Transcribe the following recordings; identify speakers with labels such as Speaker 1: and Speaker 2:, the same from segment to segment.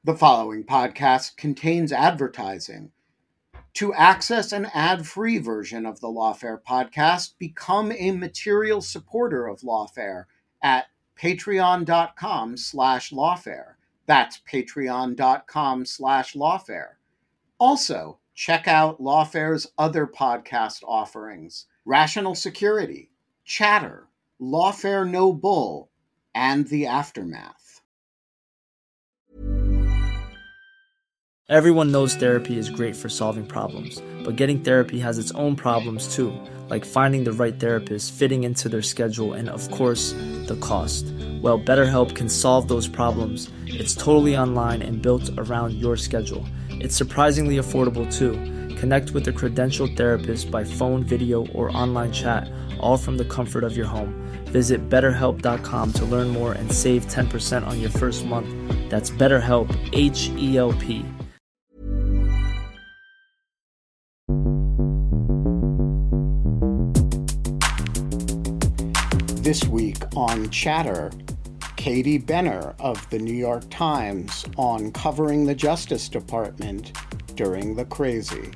Speaker 1: The following podcast contains advertising. To access an ad-free version of the Lawfare podcast, become a material supporter of Lawfare at patreon.com/lawfare. That's patreon.com/lawfare. Also, check out Lawfare's other podcast offerings: Rational Security, Chatter, Lawfare No Bull, and The Aftermath.
Speaker 2: Everyone knows therapy is great for solving problems, but getting therapy has its own problems too, like finding the right therapist, fitting into their schedule, and of course, the cost. Well, BetterHelp can solve those problems. It's totally online and built around your schedule. It's surprisingly affordable too. Connect with a credentialed therapist by phone, video, or online chat, all from the comfort of your home. Visit BetterHelp.com to learn more and save 10% on your first month. That's BetterHelp, H-E-L-P.
Speaker 1: This week on Chatter, Katie Benner of the New York Times on covering the Justice Department during the crazy.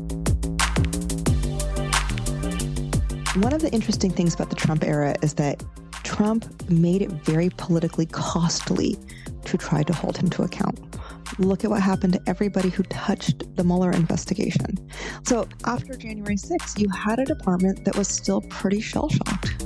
Speaker 3: One of the interesting things about the Trump era is that Trump made it very politically costly to try to hold him to account. Look at what happened to everybody who touched the Mueller investigation. So after January 6th, you had a department that was still pretty shell-shocked.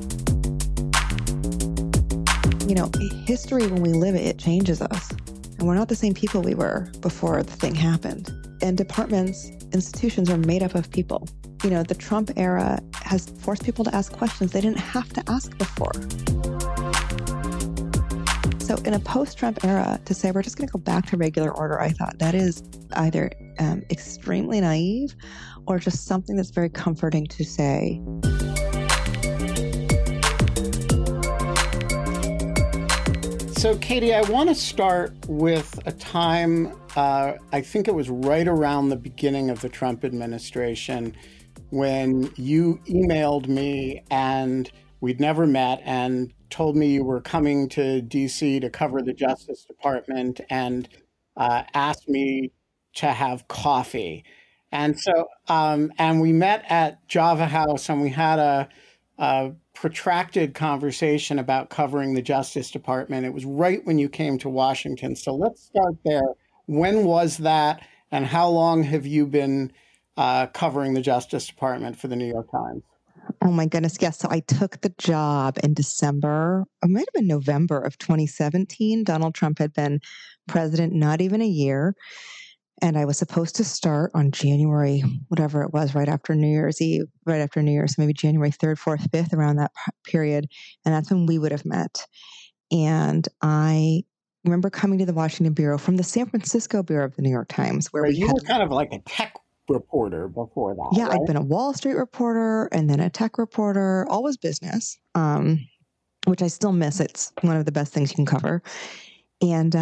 Speaker 3: You know, history, when we live it, it changes us. And we're not the same people we were before the thing happened. And departments, institutions are made up of people. You know, the Trump era has forced people to ask questions they didn't have to ask before. So in a post-Trump era, to say we're just going to go back to regular order, I thought that is either extremely naive or just something that's very comforting to say.
Speaker 1: So, Katie, I want to start with a time, I think it was right around the beginning of the Trump administration, when you emailed me and we'd never met and told me you were coming to D.C. to cover the Justice Department and asked me to have coffee. And so, and we met at Java House and we had a protracted conversation about covering the Justice Department. It was right when you came to Washington. So let's start there. When was that, and how long have you been covering the Justice Department for the New York Times?
Speaker 3: Oh my goodness, yes. So I took the job in December, it might have been November of 2017. Donald Trump had been president not even a year. And I was supposed to start on January, whatever it was, right after New Year's Eve, right after New Year's, maybe January 3rd, 4th, 5th, around that period. And that's when we would have met. And I remember coming to the Washington bureau from the San Francisco bureau of the New York Times, where
Speaker 1: you were kind of like a tech reporter before that.
Speaker 3: Yeah,
Speaker 1: right?
Speaker 3: I'd been a Wall Street reporter and then a tech reporter, always business, which I still miss. It's one of the best things you can cover. And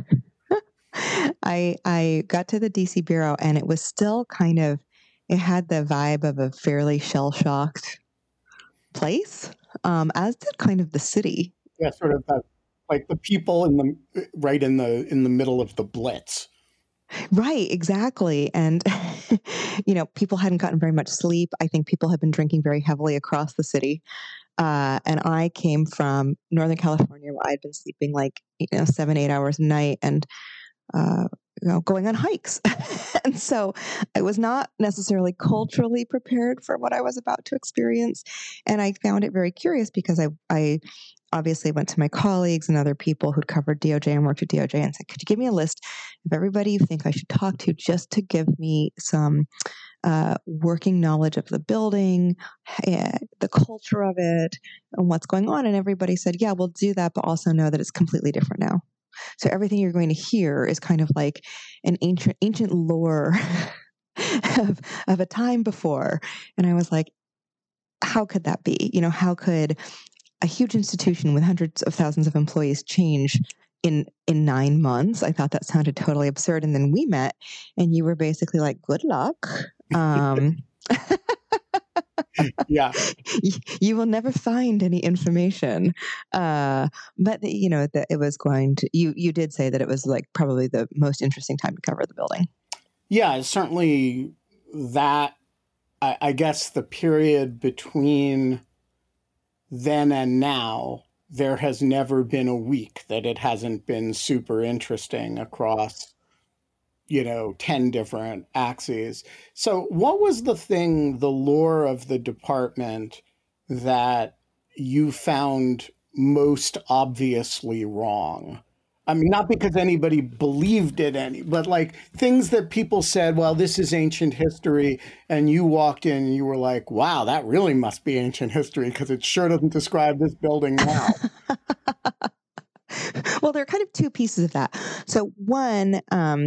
Speaker 3: I got to the DC bureau and it was still kind of, it had the vibe of a fairly shell-shocked place, as did kind of the city.
Speaker 1: Yeah, sort of like the people in the middle of the Blitz.
Speaker 3: Right, exactly. And, you know, people hadn't gotten very much sleep. I think people had been drinking very heavily across the city. And I came from Northern California where I'd been sleeping 7, 8 hours a night and, going on hikes. And so I was not necessarily culturally prepared for what I was about to experience. And I found it very curious because I obviously went to my colleagues and other people who'd covered DOJ and worked at DOJ and said, could you give me a list of everybody you think I should talk to just to give me some working knowledge of the building, the culture of it, and what's going on? And everybody said, yeah, we'll do that, but also know that it's completely different now. So everything you're going to hear is kind of like an ancient lore of a time before. And I was like, how could that be? You know, how could a huge institution with hundreds of thousands of employees change in 9 months? I thought that sounded totally absurd. And then we met and you were basically like, good luck.
Speaker 1: Yeah.
Speaker 3: You will never find any information. But it was going to. You did say that it was like probably the most interesting time to cover the building.
Speaker 1: Yeah, certainly that. I guess the period between then and now, there has never been a week that it hasn't been super interesting across 10 different axes. So, what was the lore of the department that you found most obviously wrong? I mean, not because anybody believed it but like things that people said, well, this is ancient history. And you walked in and you were like, wow, that really must be ancient history because it sure doesn't describe this building now.
Speaker 3: Well, there are kind of two pieces of that. So one,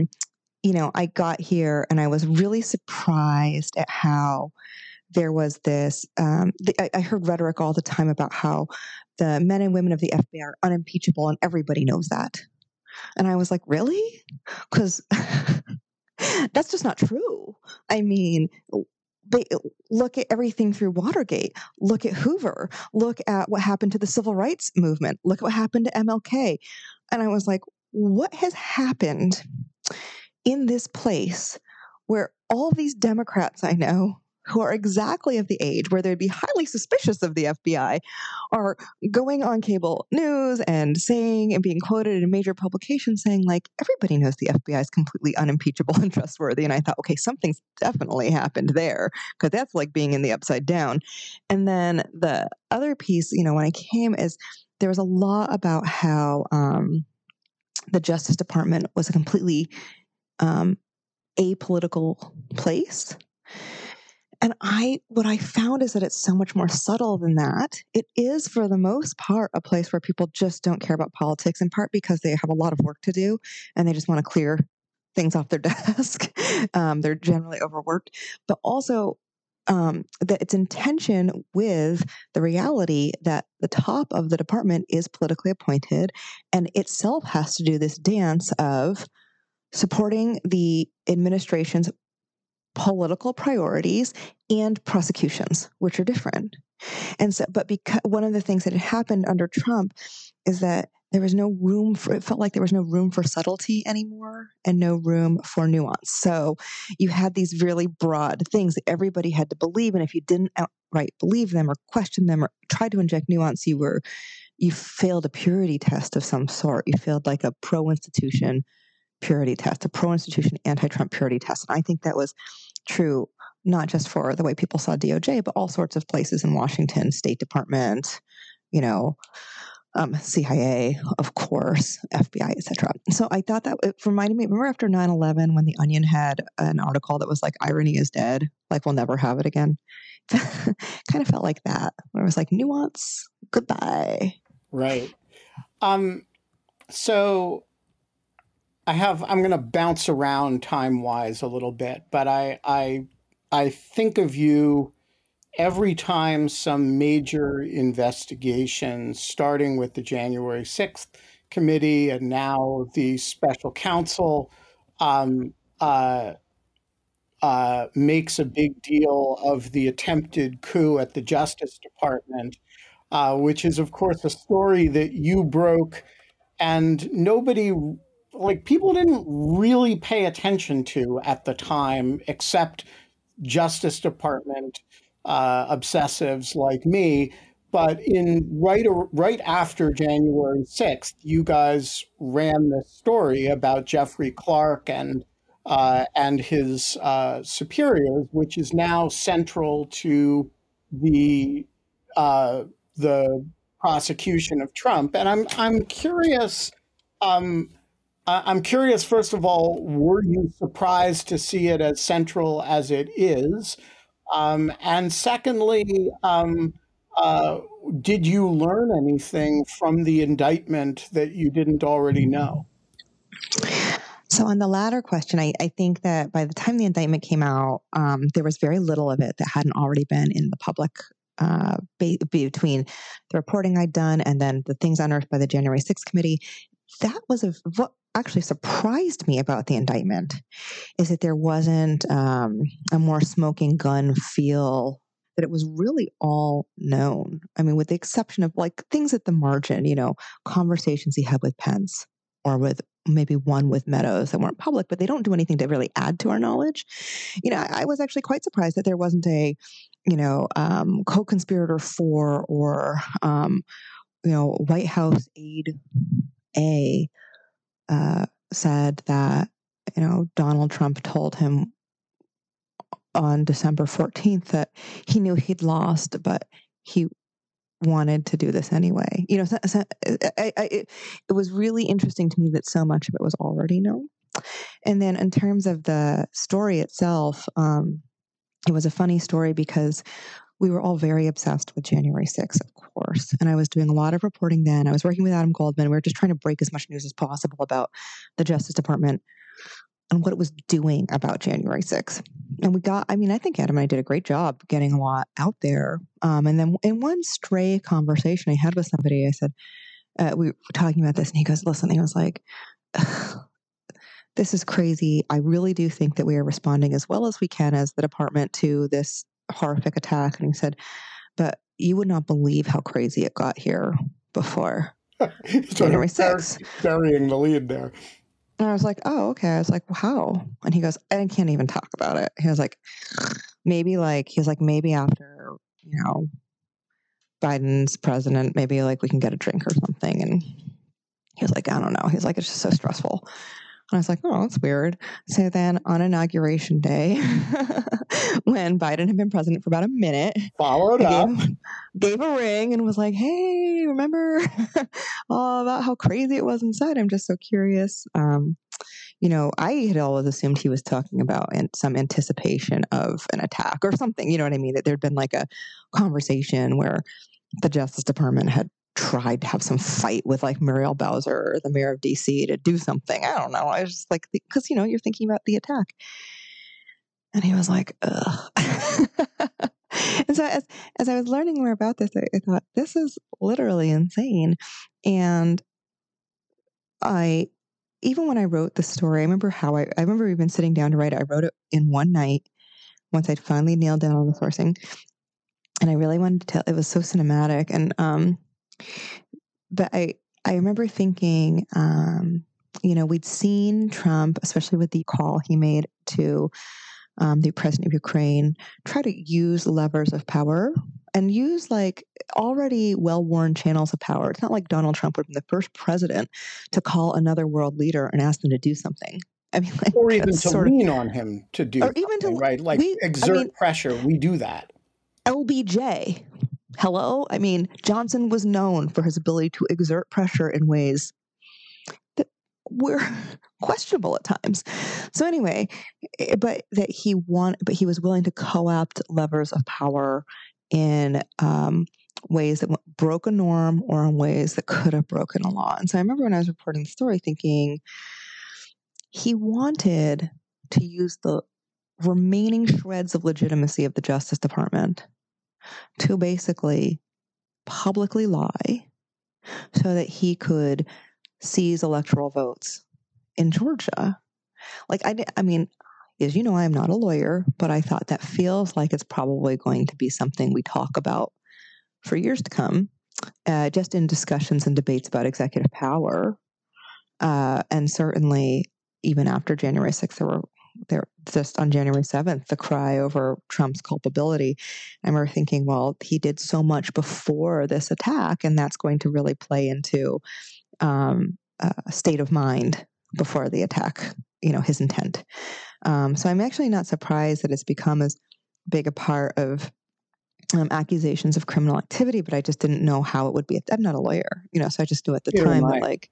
Speaker 3: I got here and I was really surprised at how there was this. I heard rhetoric all the time about how the men and women of the FBI are unimpeachable and everybody knows that. And I was like, really? Because that's just not true. I mean, look at everything through Watergate. Look at Hoover. Look at what happened to the civil rights movement. Look at what happened to MLK. And I was like, what has happened in this place where all these Democrats I know who are exactly of the age where they'd be highly suspicious of the FBI are going on cable news and saying and being quoted in major publications saying, like, everybody knows the FBI is completely unimpeachable and trustworthy. And I thought, okay, something's definitely happened there because that's like being in the Upside Down. And then the other piece, when I came is there was a lot about how the Justice Department was a completely apolitical place. And what I found is that it's so much more subtle than that. It is, for the most part, a place where people just don't care about politics, in part because they have a lot of work to do and they just want to clear things off their desk. They're generally overworked, but also that it's in tension with the reality that the top of the department is politically appointed and itself has to do this dance of supporting the administration's political priorities and prosecutions, which are different. And so, but because one of the things that had happened under Trump is that there was no room it felt like there was no room for subtlety anymore and no room for nuance. So you had these really broad things that everybody had to believe. And if you didn't outright believe them or question them or try to inject nuance, you failed a purity test of some sort. You failed like a pro-institution purity test, a pro-institution anti-Trump purity test. And I think that was true not just for the way people saw DOJ, but all sorts of places in Washington, State Department, CIA, of course, FBI, etc. So I thought that it reminded me, remember after 9/11 when The Onion had an article that was like, irony is dead, like we'll never have it again. Kind of felt like that, where it was like, nuance, goodbye.
Speaker 1: Right. So I'm going to bounce around time-wise a little bit, but I think of you every time some major investigation, starting with the January 6th committee and now the special counsel, makes a big deal of the attempted coup at the Justice Department, which is, of course, a story that you broke and people didn't really pay attention to at the time, except Justice Department obsessives like me. But right after January 6th, you guys ran this story about Jeffrey Clark and his superiors, which is now central to the prosecution of Trump. And I'm curious. I'm curious, first of all, were you surprised to see it as central as it is? And secondly, did you learn anything from the indictment that you didn't already know?
Speaker 3: So on the latter question, I think that by the time the indictment came out, there was very little of it that hadn't already been in the public between the reporting I'd done and then the things unearthed by the January 6th committee. That was what actually surprised me about the indictment is that there wasn't a more smoking gun feel. that it was really all known. I mean, with the exception of like things at the margin, conversations he had with Pence or with maybe one with Meadows that weren't public, but they don't do anything to really add to our knowledge. I was actually quite surprised that there wasn't a, co-conspirator for or, White House aide A said that, Donald Trump told him on December 14th that he knew he'd lost, but he wanted to do this anyway. It was really interesting to me that so much of it was already known. And then in terms of the story itself, it was a funny story because we were all very obsessed with January 6th, of course. And I was doing a lot of reporting then. I was working with Adam Goldman. We were just trying to break as much news as possible about the Justice Department and what it was doing about January 6th. And I think Adam and I did a great job getting a lot out there. And then in one stray conversation I had with somebody, I said, we were talking about this, and he goes, listen, he was like, this is crazy. I really do think that we are responding as well as we can as the department to this horrific attack. And he said, but you would not believe how crazy it got here before January 6th.
Speaker 1: Burying the lead there.
Speaker 3: And I was like, oh, okay. I was like, well, how? And he goes, I can't even talk about it. He was like, maybe after, Biden's president, maybe like we can get a drink or something. And he was like, I don't know. He's like, it's just so stressful. And I was like, oh, that's weird. So then on Inauguration Day, when Biden had been president for about a minute,
Speaker 1: followed up,
Speaker 3: gave a ring and was like, hey, remember all about how crazy it was inside? I'm just so curious. I had always assumed he was talking about some anticipation of an attack or something, you know what I mean? That there'd been like a conversation where the Justice Department had tried to have some fight with like Muriel Bowser, the mayor of DC, to do something. I don't know. I was just like, because, you're thinking about the attack. And he was like, ugh. And so as I was learning more about this, I thought, this is literally insane. And even when I wrote the story, I remember even sitting down to write it. I wrote it in one night once I'd finally nailed down all the sourcing. And I really wanted to tell, it was so cinematic. And, but I remember thinking, we'd seen Trump, especially with the call he made to the president of Ukraine, try to use levers of power and use like already well-worn channels of power. It's not like Donald Trump would have been the first president to call another world leader and ask them to do something. I mean, like,
Speaker 1: or even to lean on him to do, or even to right, like exert pressure. We do that.
Speaker 3: LBJ. Hello? I mean, Johnson was known for his ability to exert pressure in ways that were questionable at times. So anyway, but he was willing to co-opt levers of power in ways that broke a norm or in ways that could have broken a law. And so I remember when I was reporting the story thinking he wanted to use the remaining shreds of legitimacy of the Justice Department to basically publicly lie so that he could seize electoral votes in Georgia. Like, I mean, as you know, I'm not a lawyer, but I thought that feels like it's probably going to be something we talk about for years to come, just in discussions and debates about executive power. And certainly even after January 6th, there just on January 7th, the cry over Trump's culpability. I remember thinking, well, he did so much before this attack, and that's going to really play into a state of mind before the attack, his intent. So I'm actually not surprised that it's become as big a part of accusations of criminal activity, but I just didn't know how it would be. I'm not a lawyer, so I just knew at the time that like,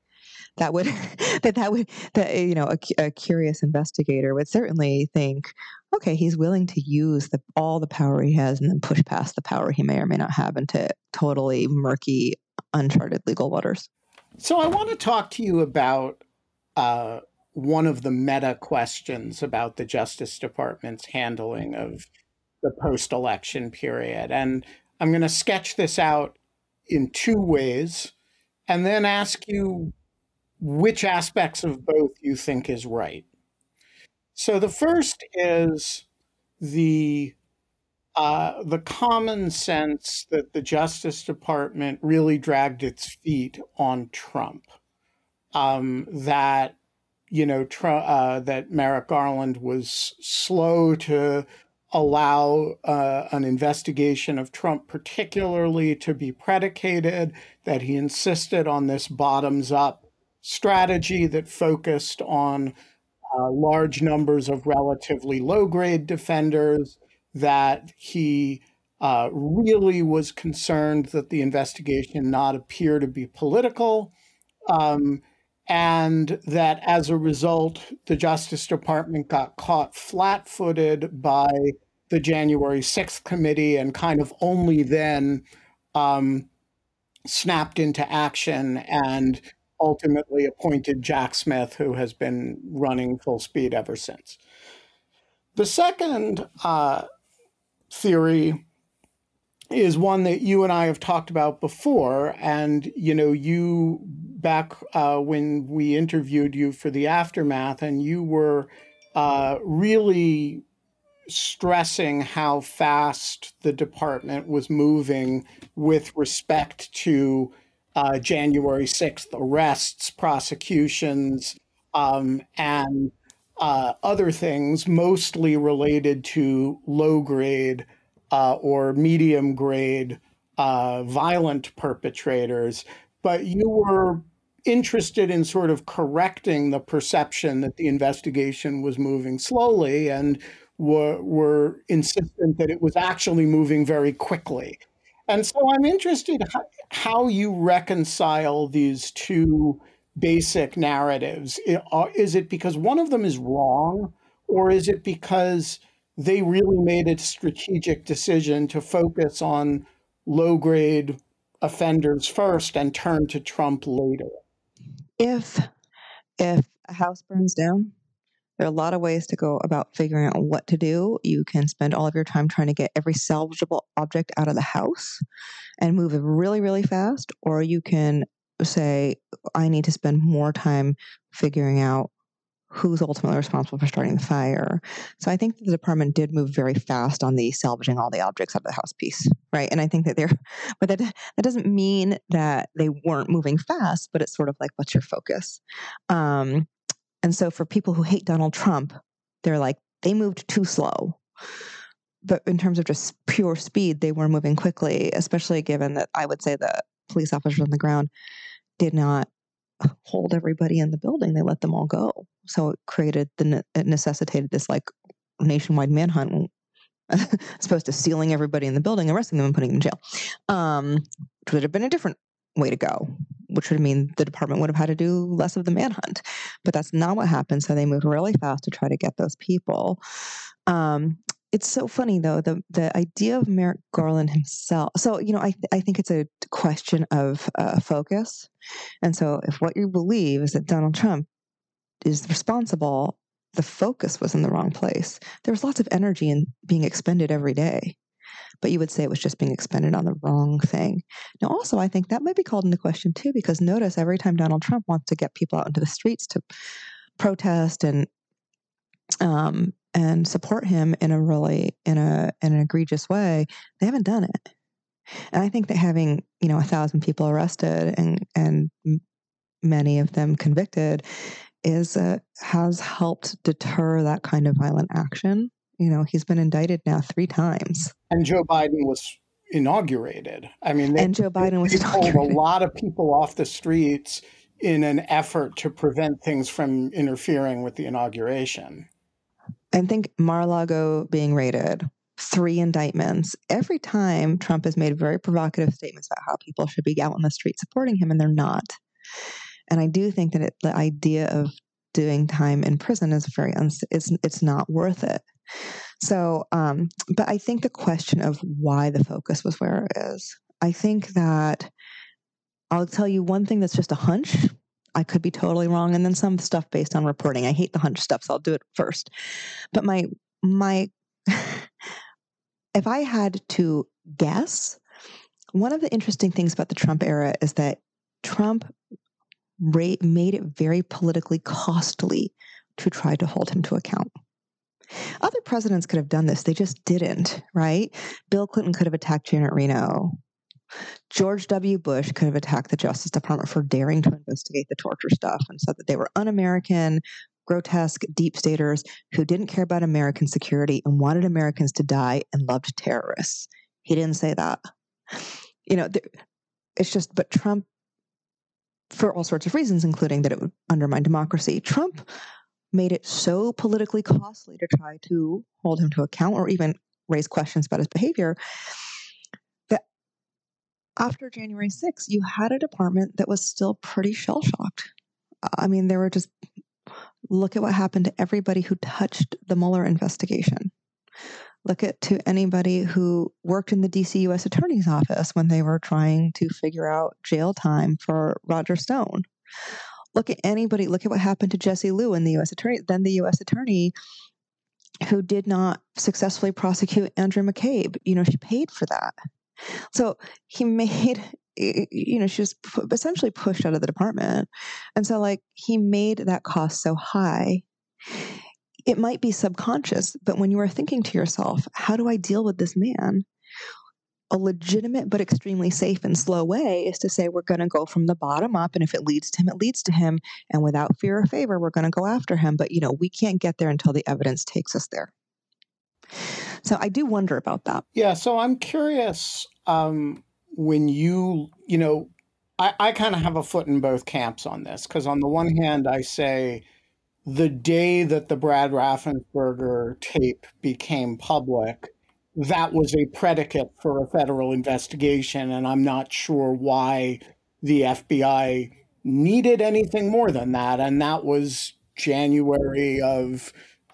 Speaker 3: a curious investigator would certainly think, okay, he's willing to use all the power he has and then push past the power he may or may not have into totally murky, uncharted legal waters.
Speaker 1: So I want to talk to you about one of the meta questions about the Justice Department's handling of the post-election period. And I'm going to sketch this out in two ways and then ask you which aspects of both you think is right. So the first is the the common sense that the Justice Department really dragged its feet on Trump. That that Merrick Garland was slow to allow an investigation of Trump, particularly to be predicated, that he insisted on this bottoms-up strategy that focused on large numbers of relatively low-grade defenders, that he really was concerned that the investigation not appear to be political, and that as a result, the Justice Department got caught flat-footed by the January 6th committee and kind of only then snapped into action and ultimately appointed Jack Smith, who has been running full speed ever since. The second theory is one that you and I have talked about before. And, you back when we interviewed you for the Aftermath, and you were really stressing how fast the department was moving with respect to January 6th arrests, prosecutions, and other things, mostly related to low-grade or medium-grade violent perpetrators. But you were interested in sort of correcting the perception that the investigation was moving slowly, and were insistent that it was actually moving very quickly. And so I'm interested how you reconcile these two basic narratives. Is it because one of them is wrong, or is it because they really made a strategic decision to focus on low-grade offenders first and turn to Trump later?
Speaker 3: If a house burns down, there are a lot of ways to go about figuring out what to do. You can spend all of your time trying to get every salvageable object out of the house and move it really, really fast. Or you can say, I need to spend more time figuring out who's ultimately responsible for starting the fire. So I think that the department did move very fast on the salvaging all the objects out of the house piece, right? And I think that but that doesn't mean that they weren't moving fast, but it's sort of like, what's your focus? And so for people who hate Donald Trump, they're like, they moved too slow. But in terms of just pure speed, they were moving quickly, especially given that I would say the police officers on the ground did not hold everybody in the building. They let them all go. So it necessitated this like nationwide manhunt, as opposed to sealing everybody in the building, arresting them and putting them in jail, which would have been a different way to go, which would mean the department would have had to do less of the manhunt. But that's not what happened. So they moved really fast to try to get those people. It's so funny, though, the idea of Merrick Garland himself. So, I think it's a question of focus. And so if what you believe is that Donald Trump is responsible, the focus was in the wrong place. There was lots of energy in being expended every day, but you would say it was just being expended on the wrong thing. Now, also, I think that might be called into question, too, because notice every time Donald Trump wants to get people out into the streets to protest and support him in an egregious way, they haven't done it. And I think that having 1,000 people arrested and many of them convicted has helped deter that kind of violent action. He's been indicted now 3 times.
Speaker 1: And Joe Biden was inaugurated. I mean, they pulled a lot of people off the streets in an effort to prevent things from interfering with the inauguration.
Speaker 3: I think Mar-a-Lago being raided, 3 indictments. Every time Trump has made very provocative statements about how people should be out on the street supporting him, and they're not. And I do think that the idea of doing time in prison is it's not worth it. So, but I think the question of why the focus was where it is, I think that I'll tell you one thing that's just a hunch. I could be totally wrong. And then some stuff based on reporting. I hate the hunch stuff, so I'll do it first. But my if I had to guess, one of the interesting things about the Trump era is that Trump made it very politically costly to try to hold him to account. Other presidents could have done this. They just didn't, right? Bill Clinton could have attacked Janet Reno. George W. Bush could have attacked the Justice Department for daring to investigate the torture stuff and said that they were un-American, grotesque deep staters who didn't care about American security and wanted Americans to die and loved terrorists. He didn't say that. It's just, but Trump, for all sorts of reasons, including that it would undermine democracy, Trump made it so politically costly to try to hold him to account or even raise questions about his behavior that after January 6th, you had a department that was still pretty shell-shocked. I mean, they were just, look at what happened to everybody who touched the Mueller investigation. Look at to anybody who worked in the DC U.S. Attorney's Office when they were trying to figure out jail time for Roger Stone. Look at anybody, look at what happened to Jesse Liu in the U.S. Attorney, then the U.S. Attorney who did not successfully prosecute Andrew McCabe. She paid for that. So he made, she was essentially pushed out of the department. And so he made that cost so high. It might be subconscious, but when you are thinking to yourself, how do I deal with this man? A legitimate but extremely safe and slow way is to say we're going to go from the bottom up, and if it leads to him, it leads to him, and without fear or favor, we're going to go after him. But, we can't get there until the evidence takes us there. So I do wonder about that.
Speaker 1: Yeah, so I'm curious when I kind of have a foot in both camps on this, because on the one hand, I say, the day that the Brad Raffensperger tape became public, that was a predicate for a federal investigation, and I'm not sure why the FBI needed anything more than that, and that was January of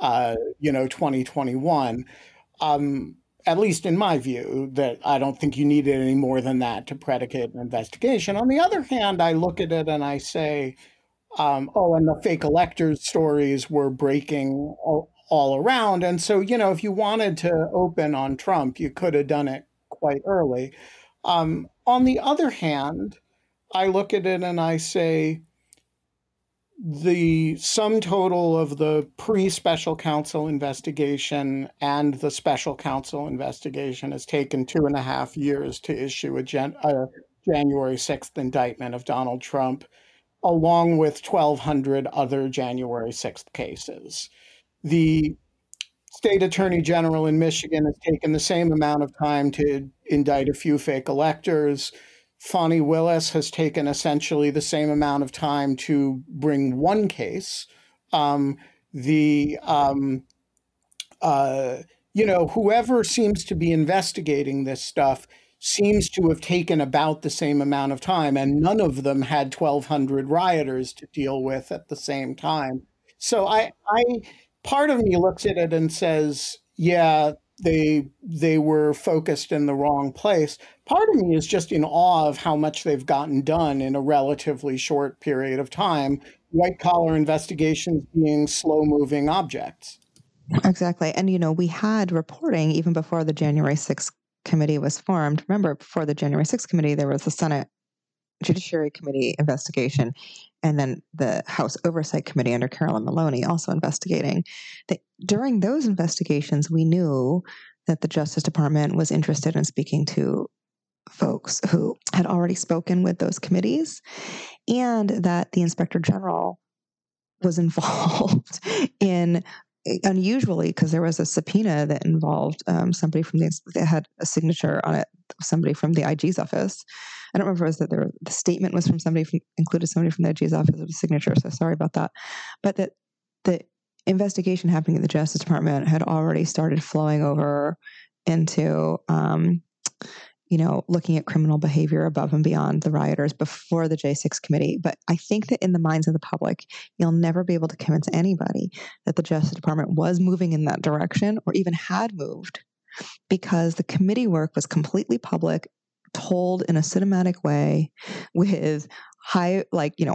Speaker 1: 2021. At least in my view, that I don't think you needed any more than that to predicate an investigation. On the other hand, I look at it and I say, and the fake electors stories were breaking all around. And so, if you wanted to open on Trump, you could have done it quite early. On the other hand, I look at it and I say, the sum total of the pre-special counsel investigation and the special counsel investigation has taken 2.5 years to issue a January 6th indictment of Donald Trump, along with 1,200 other January 6th cases. The state attorney general in Michigan has taken the same amount of time to indict a few fake electors. Fani Willis has taken essentially the same amount of time to bring one case. Whoever seems to be investigating this stuff seems to have taken about the same amount of time, and none of them had 1,200 rioters to deal with at the same time. So part of me looks at it and says, yeah, they were focused in the wrong place. Part of me is just in awe of how much they've gotten done in a relatively short period of time, white collar investigations being slow moving objects.
Speaker 3: Exactly. And, we had reporting even before the January 6th committee was formed. Remember, before the January 6th committee, there was the Senate Judiciary Committee investigation, and then the House Oversight Committee under Carolyn Maloney also investigating. During those investigations, we knew that the Justice Department was interested in speaking to folks who had already spoken with those committees, and that the Inspector General was involved in, unusually, because there was a subpoena that involved somebody from that had a signature on it, somebody from the IG's office. I don't remember if it was that the statement was from included somebody from the IG's office with a signature, so sorry about that. But that the investigation happening at the Justice Department had already started flowing over into, looking at criminal behavior above and beyond the rioters before the J6 committee. But I think that in the minds of the public, you'll never be able to convince anybody that the Justice Department was moving in that direction or even had moved, because the committee work was completely public, told in a cinematic way with high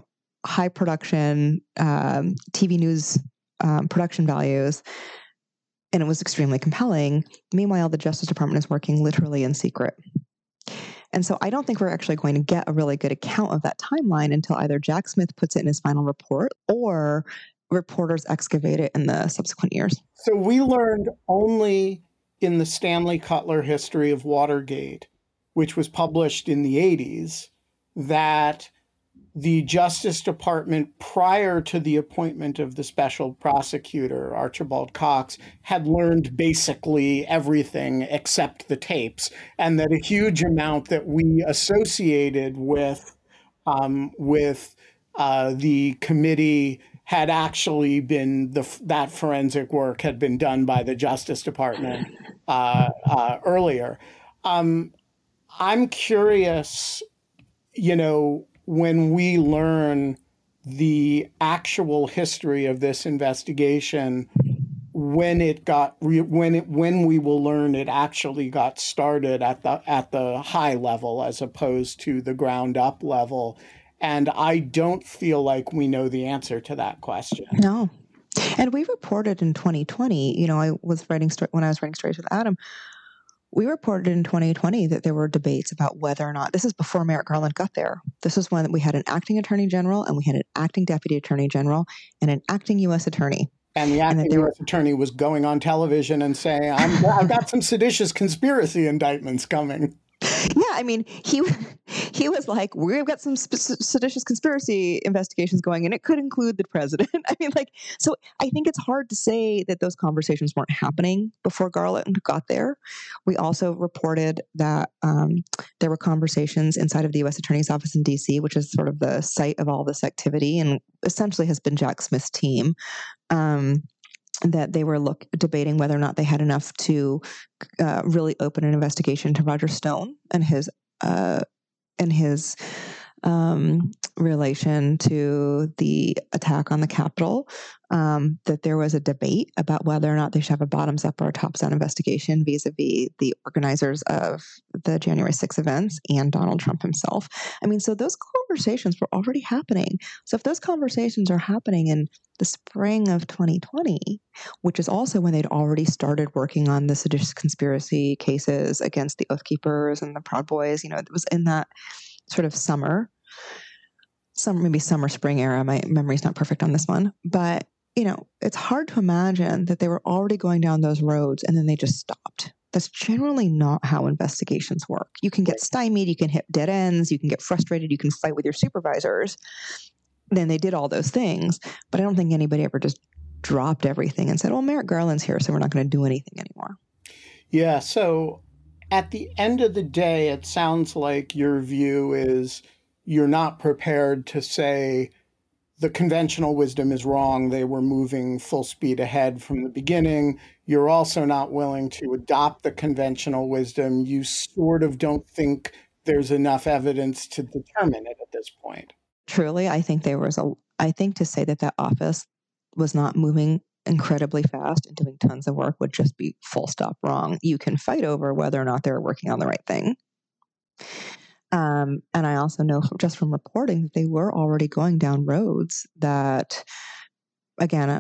Speaker 3: production, TV news production values. And it was extremely compelling. Meanwhile, the Justice Department is working literally in secret. And so I don't think we're actually going to get a really good account of that timeline until either Jack Smith puts it in his final report or reporters excavate it in the subsequent years.
Speaker 1: So we learned only in the Stanley Cutler History of Watergate, which was published in the 80s, that the Justice Department, prior to the appointment of the special prosecutor, Archibald Cox, had learned basically everything except the tapes, and that a huge amount that we associated with the committee had actually been that forensic work had been done by the Justice Department earlier. I'm curious, when we learn the actual history of this investigation, when we will learn it actually got started at the high level as opposed to the ground up level. And I don't feel like we know the answer to that question.
Speaker 3: No. And we reported in 2020, when I was writing Stories with Adam, we reported in 2020 that there were debates about whether or not, this is before Merrick Garland got there. This was when we had an acting attorney general and we had an acting deputy attorney general and an acting U.S. attorney.
Speaker 1: And the acting U.S. attorney was going on television and saying, I've got some seditious conspiracy indictments coming.
Speaker 3: Yeah, I mean, he was like, we've got some seditious conspiracy investigations going, and it could include the president. I mean, so I think it's hard to say that those conversations weren't happening before Garland got there. We also reported that there were conversations inside of the U.S. Attorney's Office in D.C., which is sort of the site of all this activity and essentially has been Jack Smith's team. That they were debating whether or not they had enough to really open an investigation to Roger Stone and his relation to the attack on the Capitol. That there was a debate about whether or not they should have a bottoms-up or a tops-down investigation vis-a-vis the organizers of the January 6 events and Donald Trump himself. I mean, so those conversations were already happening. So if those conversations are happening in the spring of 2020, which is also when they'd already started working on the seditious conspiracy cases against the Oath Keepers and the Proud Boys, it was in that sort of maybe summer, spring era. My memory's not perfect on this one, but it's hard to imagine that they were already going down those roads and then they just stopped. That's generally not how investigations work. You can get stymied, you can hit dead ends, you can get frustrated, you can fight with your supervisors. Then they did all those things, but I don't think anybody ever just dropped everything and said, well, Merrick Garland's here, so we're not going to do anything anymore.
Speaker 1: Yeah, so at the end of the day, it sounds like your view is you're not prepared to say the conventional wisdom is wrong. They were moving full speed ahead from the beginning. You're also not willing to adopt the conventional wisdom. You sort of don't think there's enough evidence to determine it at this point.
Speaker 3: Truly, I think to say that office was not moving incredibly fast and doing tons of work would just be full stop wrong. You can fight over whether or not they're working on the right thing. And I also know just from reporting that they were already going down roads that, again,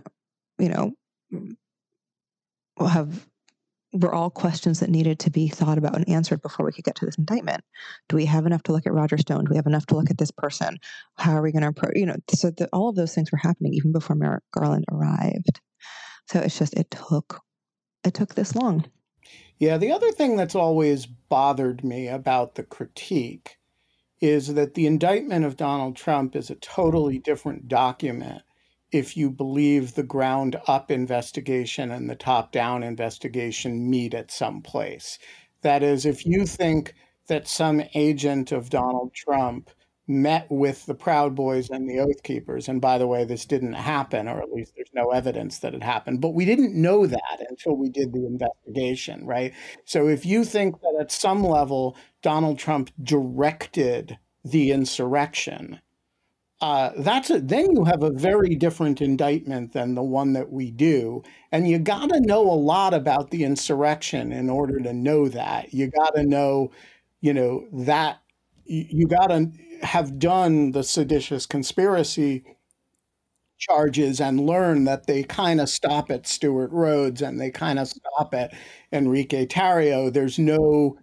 Speaker 3: were all questions that needed to be thought about and answered before we could get to this indictment. Do we have enough to look at Roger Stone? Do we have enough to look at this person? How are we going to approach, so all of those things were happening even before Merrick Garland arrived. So it's just, it took this long.
Speaker 1: Yeah, the other thing that's always bothered me about the critique is that the indictment of Donald Trump is a totally different document if you believe the ground up investigation and the top down investigation meet at some place. That is, if you think that some agent of Donald Trump met with the Proud Boys and the Oath Keepers, and by the way, this didn't happen, or at least there's no evidence that it happened, but we didn't know that until we did the investigation, right? So if you think that at some level Donald Trump directed the insurrection, then you have a very different indictment than the one that we do. And you got to know a lot about the insurrection in order to know that. You got to know, that you got to have done the seditious conspiracy charges and learn that they kind of stop at Stewart Rhodes and they kind of stop at Enrique Tarrio. There's no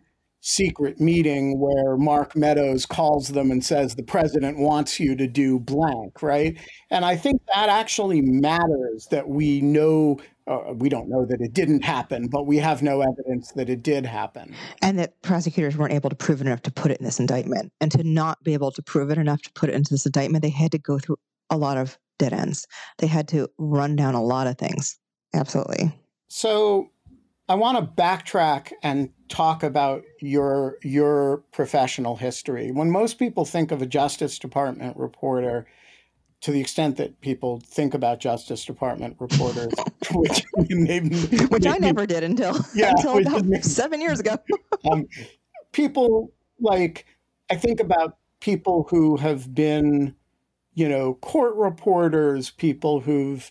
Speaker 1: secret meeting where Mark Meadows calls them and says the president wants you to do blank, right? And I think that actually matters, that we know, we don't know that it didn't happen, but we have no evidence that it did happen.
Speaker 3: And that prosecutors weren't able to prove it enough to put it in this indictment. And to not be able to prove it enough to put it into this indictment, they had to go through a lot of dead ends. They had to run down a lot of things. Absolutely.
Speaker 1: So I want to backtrack and talk about your professional history. When most people think of a Justice Department reporter, to the extent that people think about Justice Department reporters, which
Speaker 3: I never did until about 7 years ago.
Speaker 1: People like, I think about people who have been, court reporters, people who've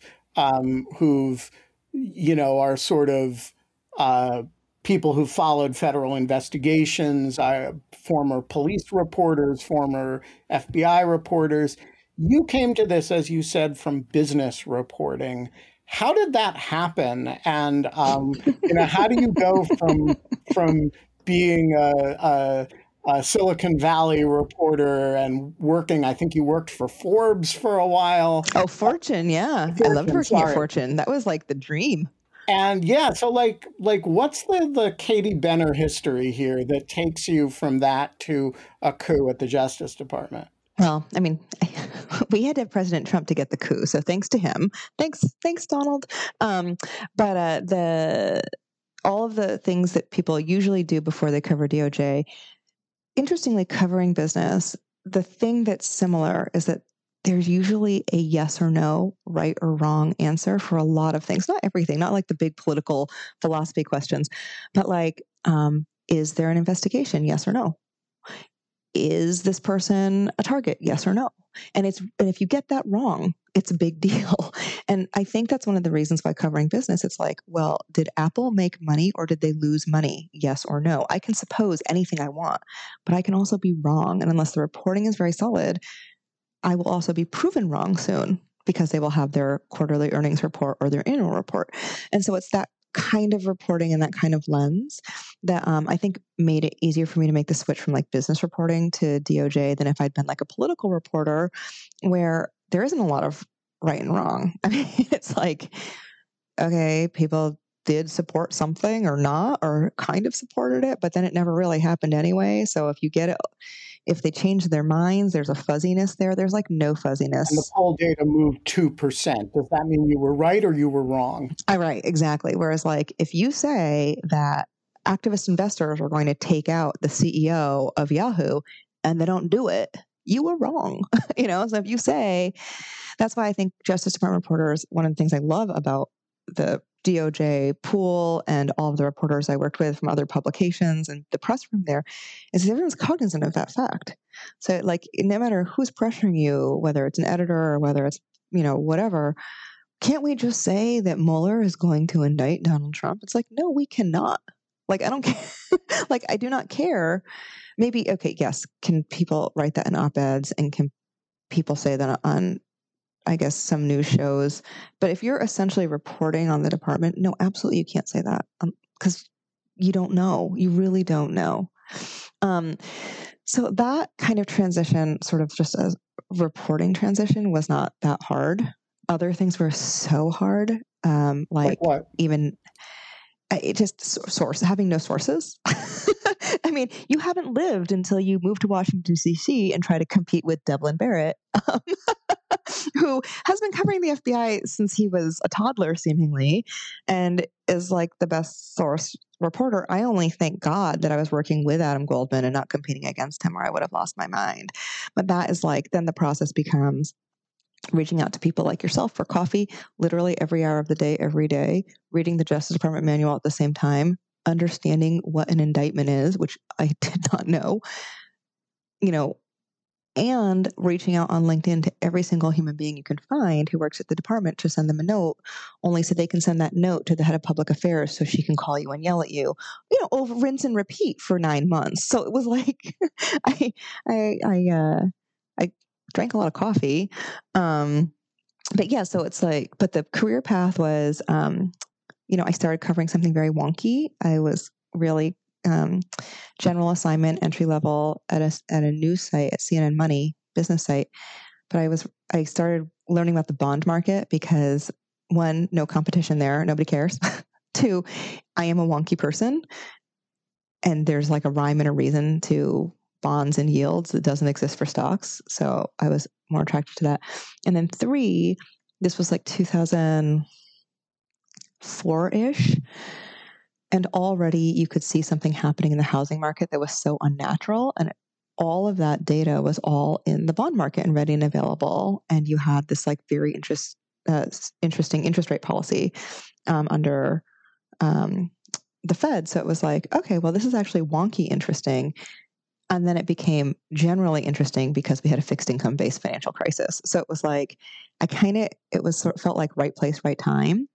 Speaker 1: are sort of people who followed federal investigations, former police reporters, former FBI reporters. You came to this, as you said, from business reporting. How did that happen? And how do you go from being a Silicon Valley reporter and working? I think you worked for Forbes for a while.
Speaker 3: Oh, Fortune, yeah. I loved working at Fortune. That was like the dream.
Speaker 1: And so like what's the Katie Benner history here that takes you from that to a coup at the Justice Department?
Speaker 3: Well, I mean, we had to have President Trump to get the coup, so thanks to him. Thanks, Donald. But all of the things that people usually do before they cover DOJ, interestingly, covering business, the thing that's similar is that there's usually a yes or no, right or wrong answer for a lot of things. Not everything, not like the big political philosophy questions, but like, is there an investigation? Yes or no? Is this person a target? Yes or no? And if you get that wrong, it's a big deal. And I think that's one of the reasons why covering business, it's like, well, did Apple make money or did they lose money? Yes or no? I can suppose anything I want, but I can also be wrong. And unless the reporting is very solid, I will also be proven wrong soon because they will have their quarterly earnings report or their annual report. And so it's that kind of reporting and that kind of lens that I think made it easier for me to make the switch from like business reporting to DOJ than if I'd been like a political reporter where there isn't a lot of right and wrong. I mean, it's like, okay, people did support something or not, or kind of supported it, but then it never really happened anyway. So if you get it, if they change their minds, there's a fuzziness there. There's like no fuzziness.
Speaker 1: And the poll data moved 2%. Does that mean you were right or you were wrong?
Speaker 3: Right, exactly. Whereas like if you say that activist investors are going to take out the CEO of Yahoo and they don't do it, you were wrong. So if you say, that's why I think Justice Department reporters, one of the things I love about the DOJ pool and all of the reporters I worked with from other publications and the press room there is everyone's cognizant of that fact. So like, no matter who's pressuring you, whether it's an editor or whether it's, whatever, can't we just say that Mueller is going to indict Donald Trump? It's like, no, we cannot. Like, I don't care. Like, I do not care. Maybe, okay, yes. Can people write that in op-eds and can people say that on, I guess, some news shows? But if you're essentially reporting on the department, no, absolutely you can't say that because you don't know. You really don't know. So that kind of transition, sort of just a reporting transition, was not that hard. Other things were so hard. Like
Speaker 1: what?
Speaker 3: Even it just having no sources. I mean, you haven't lived until you move to Washington, D.C. and try to compete with Devlin Barrett, who has been covering the FBI since he was a toddler, seemingly, and is like the best source reporter. I only thank God that I was working with Adam Goldman and not competing against him, or I would have lost my mind. But that is like, then the process becomes reaching out to people like yourself for coffee, literally every hour of the day, every day, reading the Justice Department manual at the same time, understanding what an indictment is, which I did not know, and reaching out on LinkedIn to every single human being you can find who works at the department to send them a note, only so they can send that note to the head of public affairs so she can call you and yell at you, over rinse and repeat for 9 months. So it was like, I drank a lot of coffee. But yeah, so it's like, but the career path was, I started covering something very wonky. I was really general assignment, entry level at a news site, at CNN Money business site. But I started learning about the bond market because, one, no competition there, nobody cares. Two, I am a wonky person, and there's like a rhyme and a reason to bonds and yields that doesn't exist for stocks. So I was more attracted to that. And then three, this was like 2004-ish. And already you could see something happening in the housing market that was so unnatural. And all of that data was all in the bond market and ready and available. And you had this like very interesting interest rate policy under the Fed. So it was like, okay, well, this is actually wonky interesting. And then it became generally interesting because we had a fixed income based financial crisis. So it was like, felt like right place, right time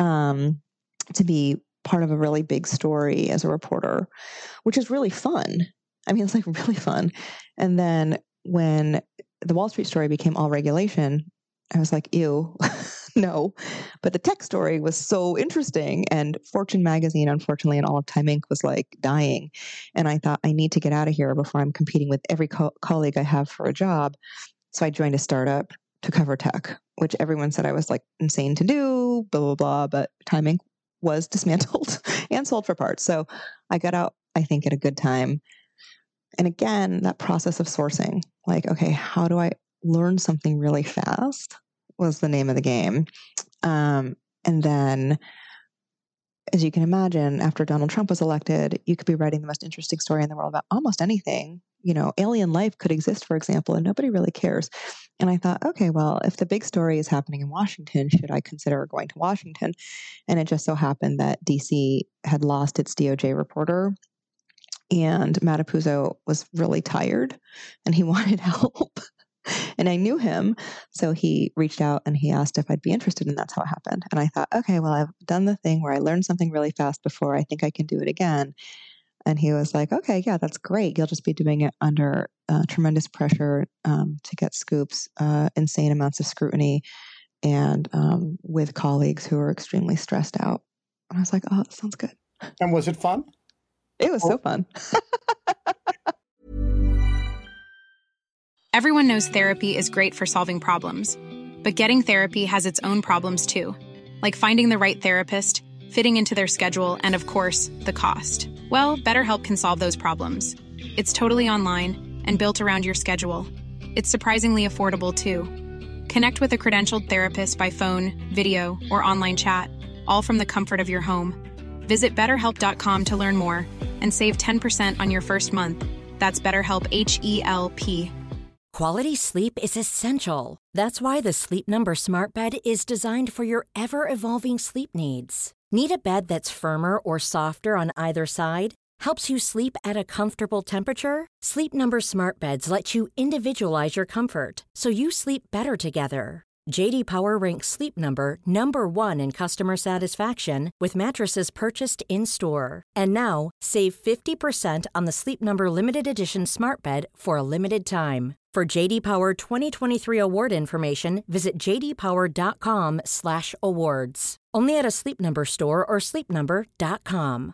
Speaker 3: to be part of a really big story as a reporter, which is really fun. I mean, it's like really fun. And then when the Wall Street story became all regulation, I was like, ew, no. But the tech story was so interesting. And Fortune magazine, unfortunately, and all of Time Inc. was like dying. And I thought, I need to get out of here before I'm competing with every colleague I have for a job. So I joined a startup to cover tech, which everyone said I was like insane to do, blah, blah, blah. But Time Inc. was dismantled and sold for parts. So I got out, I think, at a good time. And again, that process of sourcing, like, okay, how do I learn something really fast was the name of the game. And then, as you can imagine, after Donald Trump was elected, you could be writing the most interesting story in the world about almost anything. You know, alien life could exist, for example, and nobody really cares. And I thought, okay, well, if the big story is happening in Washington, should I consider going to Washington? And it just so happened that DC had lost its DOJ reporter, and Matt Apuzzo was really tired and he wanted help. And I knew him. So he reached out and he asked if I'd be interested. And that's how it happened. And I thought, okay, well, I've done the thing where I learned something really fast before. I think I can do it again. And he was like, okay, yeah, that's great. You'll just be doing it under tremendous pressure to get scoops, insane amounts of scrutiny, and with colleagues who are extremely stressed out. And I was like, oh, that sounds good.
Speaker 1: And was it fun?
Speaker 3: It was so fun.
Speaker 4: Everyone knows therapy is great for solving problems, but getting therapy has its own problems too, like finding the right therapist, fitting into their schedule, and of course, the cost. Well, BetterHelp can solve those problems. It's totally online and built around your schedule. It's surprisingly affordable too. Connect with a credentialed therapist by phone, video, or online chat, all from the comfort of your home. Visit BetterHelp.com to learn more and save 10% on your first month. That's BetterHelp, H-E-L-P.
Speaker 5: Quality sleep is essential. That's why the Sleep Number Smart Bed is designed for your ever-evolving sleep needs. Need a bed that's firmer or softer on either side? Helps you sleep at a comfortable temperature? Sleep Number Smart Beds let you individualize your comfort so you sleep better together. J.D. Power ranks Sleep Number number 1 in customer satisfaction with mattresses purchased in-store. And now, save 50% on the Sleep Number Limited Edition Smart Bed for a limited time. For J.D. Power 2023 award information, visit jdpower.com/awards. Only at a Sleep Number store or sleepnumber.com.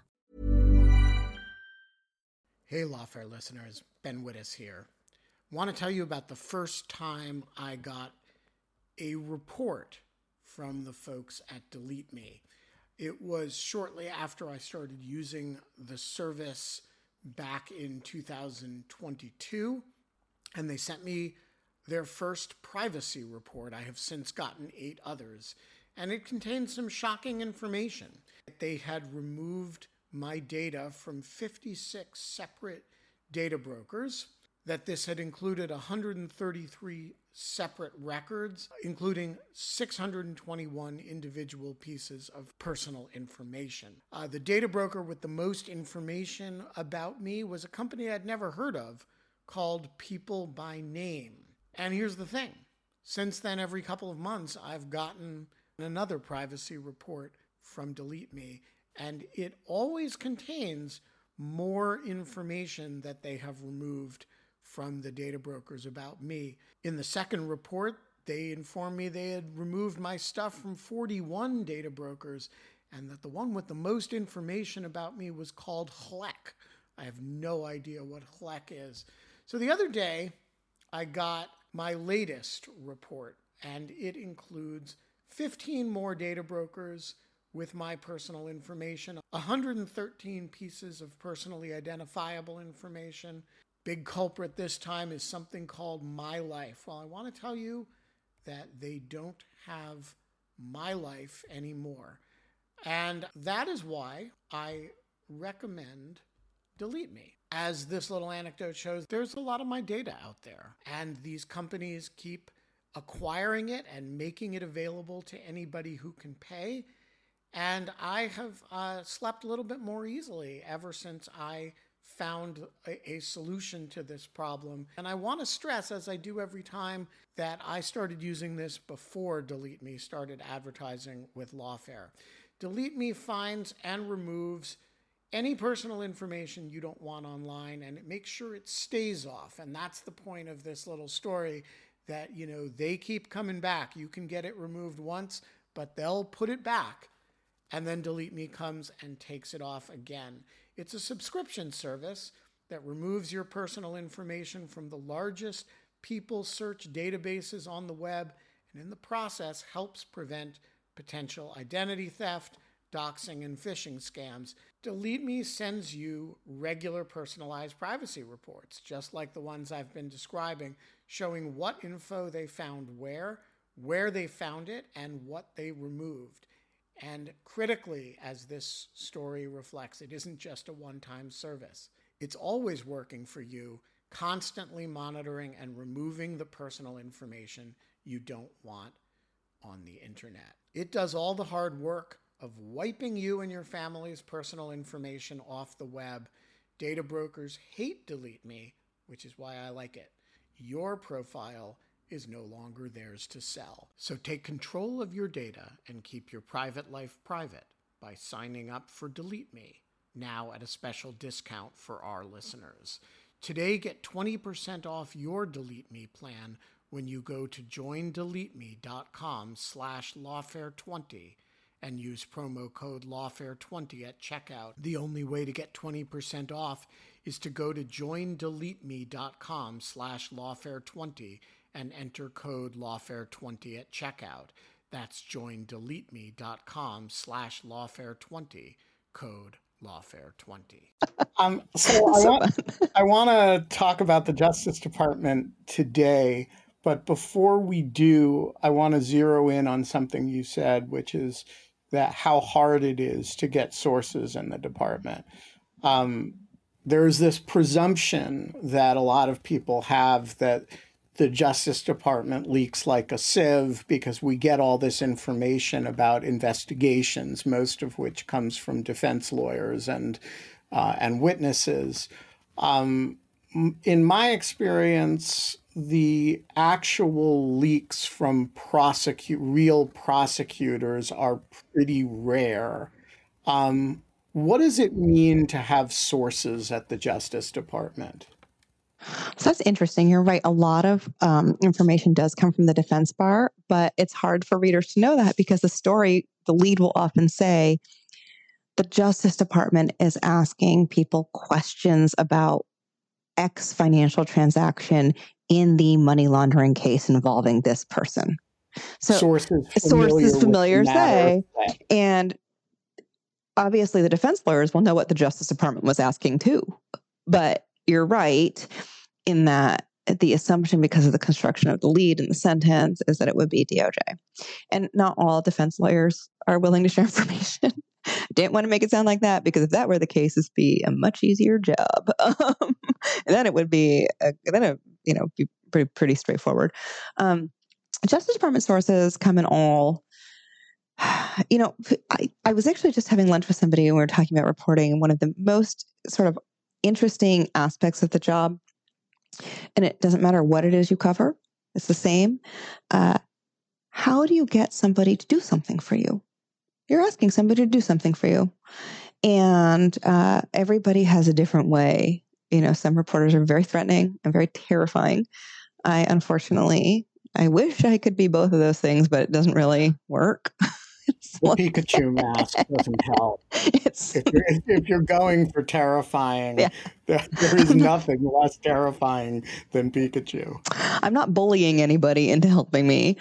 Speaker 1: Hey, Lawfare listeners, Ben Wittes here. Want to tell you about the first time I got a report from the folks at Delete Me. It was shortly after I started using the service back in 2022, and they sent me their first privacy report. I have since gotten 8 others, and it contained some shocking information. They had removed my data from 56 separate data brokers, that this had included 133 separate records, including 621 individual pieces of personal information. The data broker with the most information about me was a company I'd never heard of called People by Name. And here's the thing. Since then, every couple of months, I've gotten another privacy report from Delete Me, and it always contains more information that they have removed from the data brokers about me. In the second report, they informed me they had removed my stuff from 41 data brokers, and that the one with the most information about me was called HLEC. I have no idea what HLEC is. So the other day, I got my latest report, and it includes 15 more data brokers with my personal information, 113 pieces of personally identifiable information. Big culprit this time is something called My Life. Well, I want to tell you that they don't have My Life anymore. And that is why I recommend Delete Me. As this little anecdote shows, there's a lot of my data out there, and these companies keep acquiring it and making it available to anybody who can pay. And I have slept a little bit more easily ever since I found a solution to this problem. And I want to stress, as I do every time, that I started using this before Delete Me started advertising with Lawfare. Delete Me finds and removes any personal information you don't want online, and it makes sure it stays off. And that's the point of this little story, that, they keep coming back. You can get it removed once, but they'll put it back, and then Delete Me comes and takes it off again. It's a subscription service that removes your personal information from the largest people search databases on the web, and in the process helps prevent potential identity theft, doxing, and phishing scams. Delete Me sends you regular personalized privacy reports, just like the ones I've been describing, showing what info they found where they found it, and what they removed. And critically, as this story reflects, it isn't just a one-time service. It's always working for you, constantly monitoring and removing the personal information you don't want on the internet. It does all the hard work of wiping you and your family's personal information off the web. Data brokers hate Delete Me, which is why I like it. Your profile is no longer theirs to sell. So take control of your data and keep your private life private by signing up for Delete Me, now at a special discount for our listeners. Today, get 20% off your Delete Me plan when you go to joindeleteme.com/lawfare20 and use promo code lawfare20 at checkout. The only way to get 20% off is to go to joindeleteme.com/lawfare20 and enter code lawfare20 at checkout. That's joindeleteme.com/lawfare20, code lawfare20. I want to talk about the Justice Department today, but before we do, I want to zero in on something you said, which is that how hard it is to get sources in the department. There's this presumption that a lot of people have that the Justice Department leaks like a sieve because we get all this information about investigations, most of which comes from defense lawyers and witnesses. In my experience, the actual leaks from real prosecutors are pretty rare. What does it mean to have sources at the Justice Department?
Speaker 3: So that's interesting. You're right. A lot of information does come from the defense bar, but it's hard for readers to know that because the lead will often say, the Justice Department is asking people questions about X financial transaction in the money laundering case involving this person. So sources familiar say, and obviously the defense lawyers will know what the Justice Department was asking too. But you're right in that the assumption, because of the construction of the lead in the sentence, is that it would be DOJ. And not all defense lawyers are willing to share information. Didn't want to make it sound like that, because if that were the case, it'd be a much easier job. And then it would be, be pretty straightforward. Justice Department sources come in all. I was actually just having lunch with somebody and we were talking about reporting, and one of the most sort of interesting aspects of the job, and it doesn't matter what it is you cover, it's the same. How do you get somebody to do something for you? You're asking somebody to do something for you. And everybody has a different way. Some reporters are very threatening and very terrifying. I wish I could be both of those things, but it doesn't really work.
Speaker 1: The Pikachu mask doesn't help. If you're going for terrifying,
Speaker 3: Yeah.
Speaker 1: there is nothing less terrifying than Pikachu.
Speaker 3: I'm not bullying anybody into helping me.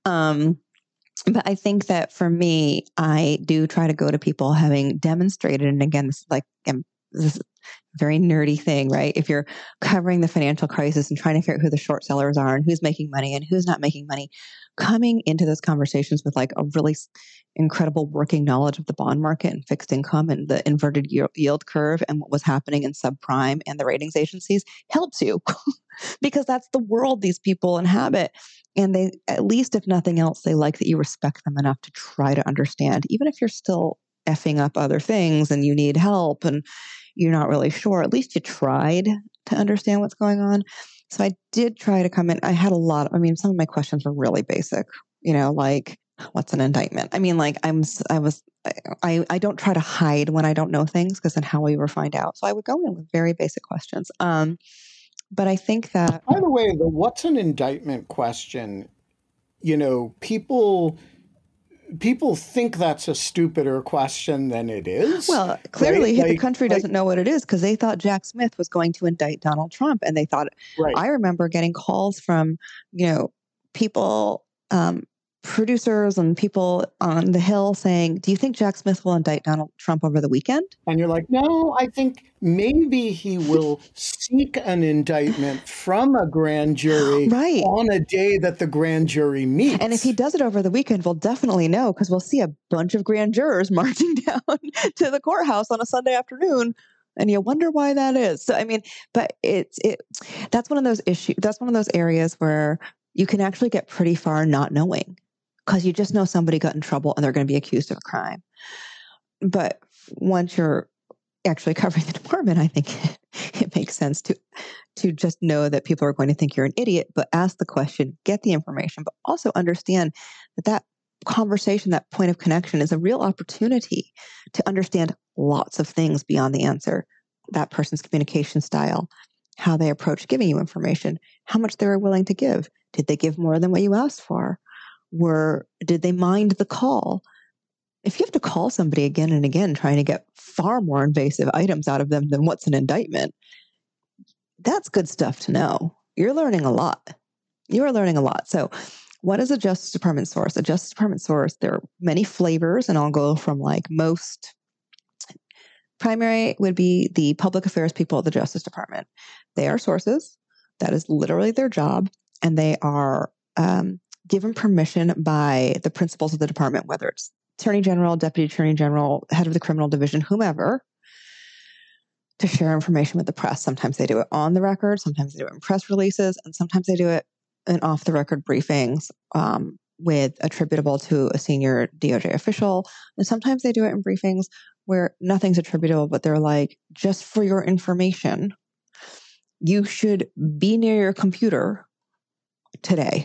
Speaker 3: But I think that for me, I do try to go to people having demonstrated, and again, this is a very nerdy thing, right? If you're covering the financial crisis and trying to figure out who the short sellers are and who's making money and who's not making money, coming into those conversations with like a really incredible working knowledge of the bond market and fixed income and the inverted yield curve and what was happening in subprime and the ratings agencies helps you because that's the world these people inhabit. And they, at least if nothing else, they like that you respect them enough to try to understand, even if you're still effing up other things and you need help and you're not really sure, at least you tried to understand what's going on. So I did try to come in. I had some of my questions were really basic, like what's an indictment? I mean, like I don't try to hide when I don't know things because then how will you ever find out? So I would go in with very basic questions. But I think that,
Speaker 1: by the way, the what's an indictment question, people think that's a stupider question than it is.
Speaker 3: Well, clearly
Speaker 1: right?
Speaker 3: The country doesn't know what it is because they thought Jack Smith was going to indict Donald Trump. And they thought,
Speaker 1: right.
Speaker 3: I remember getting calls from, people, producers and people on the Hill saying, do you think Jack Smith will indict Donald Trump over the weekend?
Speaker 1: And you're like, no, I think maybe he will seek an indictment from a grand jury
Speaker 3: right.
Speaker 1: on a day that the grand jury meets.
Speaker 3: And if he does it over the weekend, we'll definitely know because we'll see a bunch of grand jurors marching down to the courthouse on a Sunday afternoon. And you wonder why that is. So, I mean, but that's one of those issues. That's one of those areas where you can actually get pretty far not knowing because you just know somebody got in trouble and they're going to be accused of a crime. But once you're actually covering the department, I think it makes sense to just know that people are going to think you're an idiot, but ask the question, get the information, but also understand that conversation, that point of connection is a real opportunity to understand lots of things beyond the answer. That person's communication style, how they approach giving you information, how much they were willing to give. Did they give more than what you asked for? Did they mind the call? If you have to call somebody again and again, trying to get far more invasive items out of them than what's an indictment, that's good stuff to know. You're learning a lot. You are learning a lot. So what is a Justice Department source? A Justice Department source, there are many flavors, and I'll go from like most primary would be the public affairs people at the Justice Department. They are sources. That is literally their job. And they are given permission by the principals of the department, whether it's Attorney General, Deputy Attorney General, head of the criminal division, whomever, to share information with the press. Sometimes they do it on the record, sometimes they do it in press releases, and sometimes they do it in off-the-record briefings with attributable to a senior DOJ official. And sometimes they do it in briefings where nothing's attributable, but they're like, just for your information, you should be near your computer today.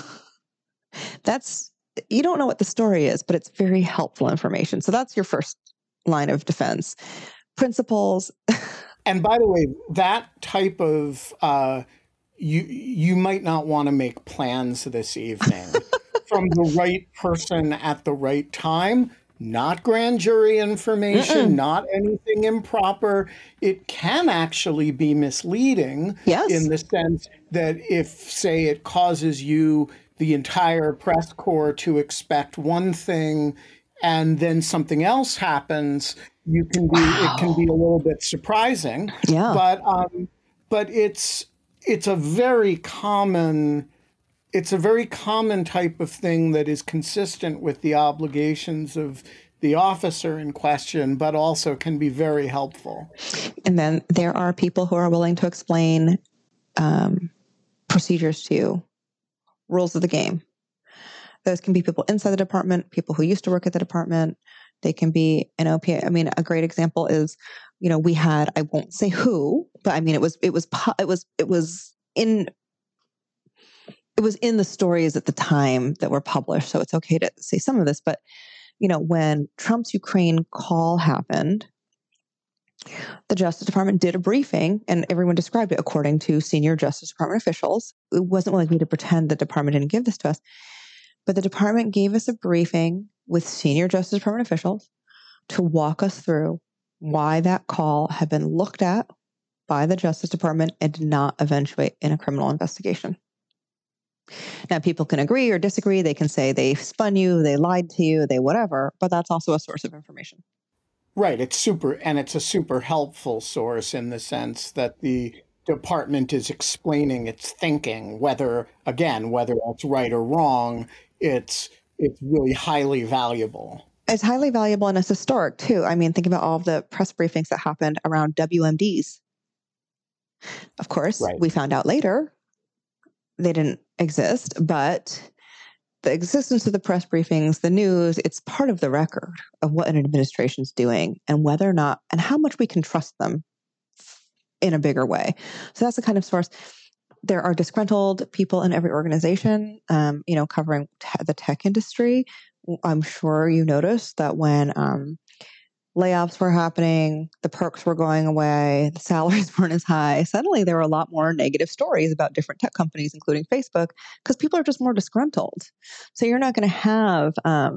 Speaker 3: You don't know what the story is, but it's very helpful information. So that's your first line of defense. Principles.
Speaker 1: And by the way, that type of, you might not want to make plans this evening from the right person at the right time. Not grand jury information, not anything improper. It can actually be misleading in the sense that if, say, it causes you, the entire press corps, to expect one thing and then something else happens, it can be a little bit surprising.
Speaker 3: Yeah.
Speaker 1: But it's a very common type of thing that is consistent with the obligations of the officer in question, but also can be very helpful.
Speaker 3: And then there are people who are willing to explain procedures to you, rules of the game. Those can be people inside the department, people who used to work at the department. They can be an OPA. I mean, a great example is, we had, I won't say who, but I mean, it was in the stories at the time that were published. So it's okay to say some of this, but when Trump's Ukraine call happened, the Justice Department did a briefing and everyone described it according to senior Justice Department officials. It wasn't like me to pretend the department didn't give this to us, but the department gave us a briefing with senior Justice Department officials to walk us through why that call had been looked at by the Justice Department and did not eventuate in a criminal investigation. Now, people can agree or disagree. They can say they spun you, they lied to you, they whatever, but that's also a source of information.
Speaker 1: Right. It's a super helpful source in the sense that the department is explaining its thinking, whether it's right or wrong, it's really highly valuable.
Speaker 3: It's highly valuable and it's historic too. I mean, think about all of the press briefings that happened around WMDs. Of course,
Speaker 1: right.
Speaker 3: We found out later they didn't exist, but the existence of the press briefings, the news, it's part of the record of what an administration's doing and whether or not, and how much we can trust them in a bigger way. So that's the kind of source. There are disgruntled people in every organization, covering the tech industry. I'm sure you noticed that when layoffs were happening, the perks were going away, the salaries weren't as high. Suddenly there were a lot more negative stories about different tech companies, including Facebook, because people are just more disgruntled. So you're not going to have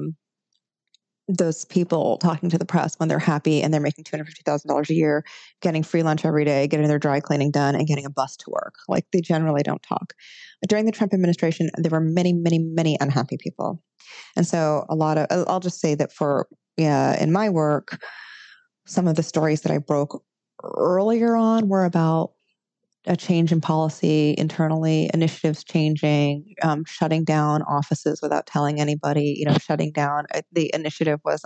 Speaker 3: those people talking to the press when they're happy and they're making $250,000 a year, getting free lunch every day, getting their dry cleaning done, and getting a bus to work. Like, they generally don't talk. During the Trump administration, there were many, many, many unhappy people. And so I'll just say that in my work, some of the stories that I broke earlier on were about a change in policy internally, initiatives changing, shutting down offices without telling anybody, shutting down. The initiative was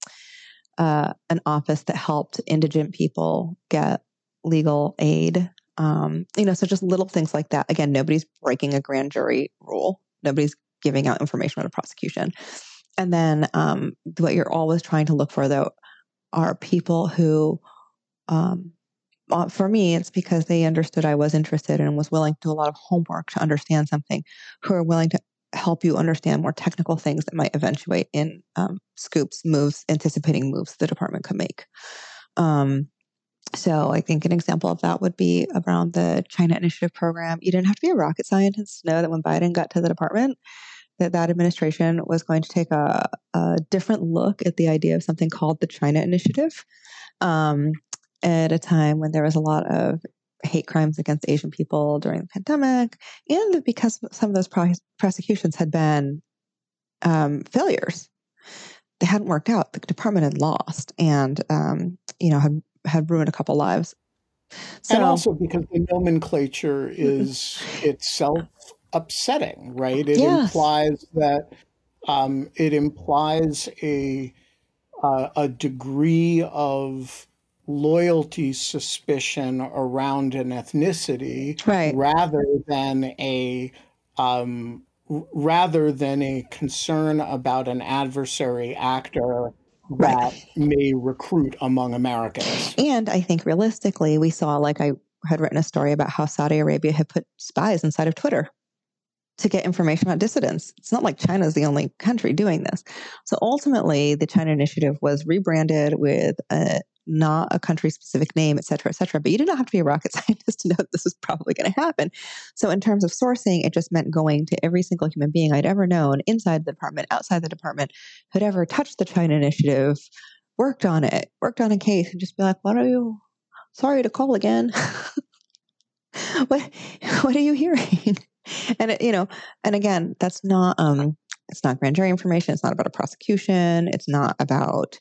Speaker 3: an office that helped indigent people get legal aid. So just little things like that. Again, nobody's breaking a grand jury rule. Nobody's giving out information about a prosecution. And then what you're always trying to look for, though, are people who, for me, it's because they understood I was interested and was willing to do a lot of homework to understand something, who are willing to help you understand more technical things that might eventuate in scoops, moves, anticipating moves the department could make. So I think an example of that would be around the China Initiative program. You didn't have to be a rocket scientist to know that when Biden got to the department, that administration was going to take a different look at the idea of something called the China Initiative, at a time when there was a lot of hate crimes against Asian people during the pandemic, and because some of those prosecutions had been failures. They hadn't worked out. The department had lost and, had ruined a couple lives. So,
Speaker 1: and also because the nomenclature is itself upsetting, right? It implies that it implies a degree of loyalty suspicion around an ethnicity,
Speaker 3: right,
Speaker 1: rather than a concern about an adversary actor that may recruit among Americans.
Speaker 3: And I think realistically, we saw, like I had written a story about how Saudi Arabia had put spies inside of Twitter to get information about dissidents. It's not like China is the only country doing this. So ultimately, the China Initiative was rebranded with not a country-specific name, et cetera, et cetera. But you did not have to be a rocket scientist to know that this was probably going to happen. So in terms of sourcing, it just meant going to every single human being I'd ever known, inside the department, outside the department, who'd ever touched the China Initiative, worked on a case, and just be like, sorry to call again. What are you hearing? And and again, that's not it's not grand jury information. It's not about a prosecution. It's not about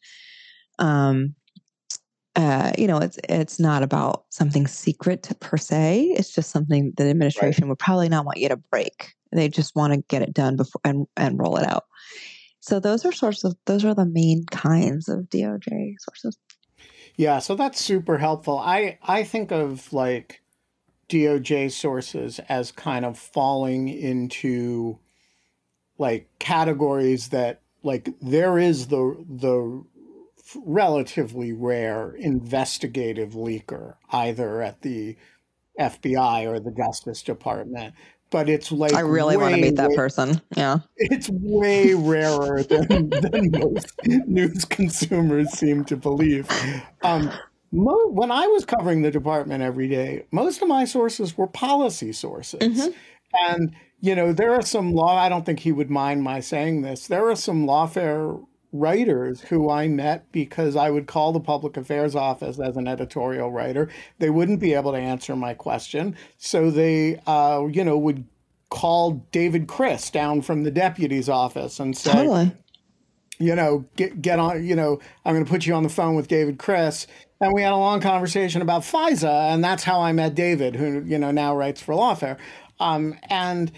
Speaker 3: it's not about something secret per se. It's just something the administration would probably not want you to break. They just want to get it done before and roll it out. So those are the main kinds of DOJ sources.
Speaker 1: Yeah, so that's super helpful. I think of like DOJ sources as kind of falling into like categories that, like, there is the relatively rare investigative leaker either at the FBI or the Justice Department, but it's like,
Speaker 3: I really want to meet that person. Yeah,
Speaker 1: it's way rarer than most news consumers seem to believe. When I was covering the department every day, most of my sources were policy sources. Mm-hmm. And there are some I don't think he would mind my saying this. There are some lawfare writers who I met because I would call the public affairs office as an editorial writer. They wouldn't be able to answer my question. So they, would call David Chris down from the deputy's office and say,
Speaker 3: Totally.
Speaker 1: Get on, I'm going to put you on the phone with David Chris. And we had a long conversation about FISA. And that's how I met David, who, now writes for Lawfare. And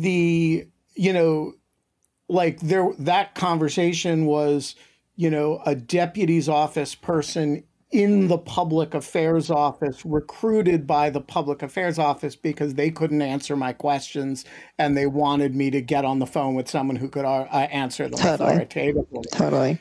Speaker 1: that conversation was, a deputy's office person in the public affairs office recruited by the public affairs office because they couldn't answer my questions and they wanted me to get on the phone with someone who could answer them authoritatively.
Speaker 3: Totally.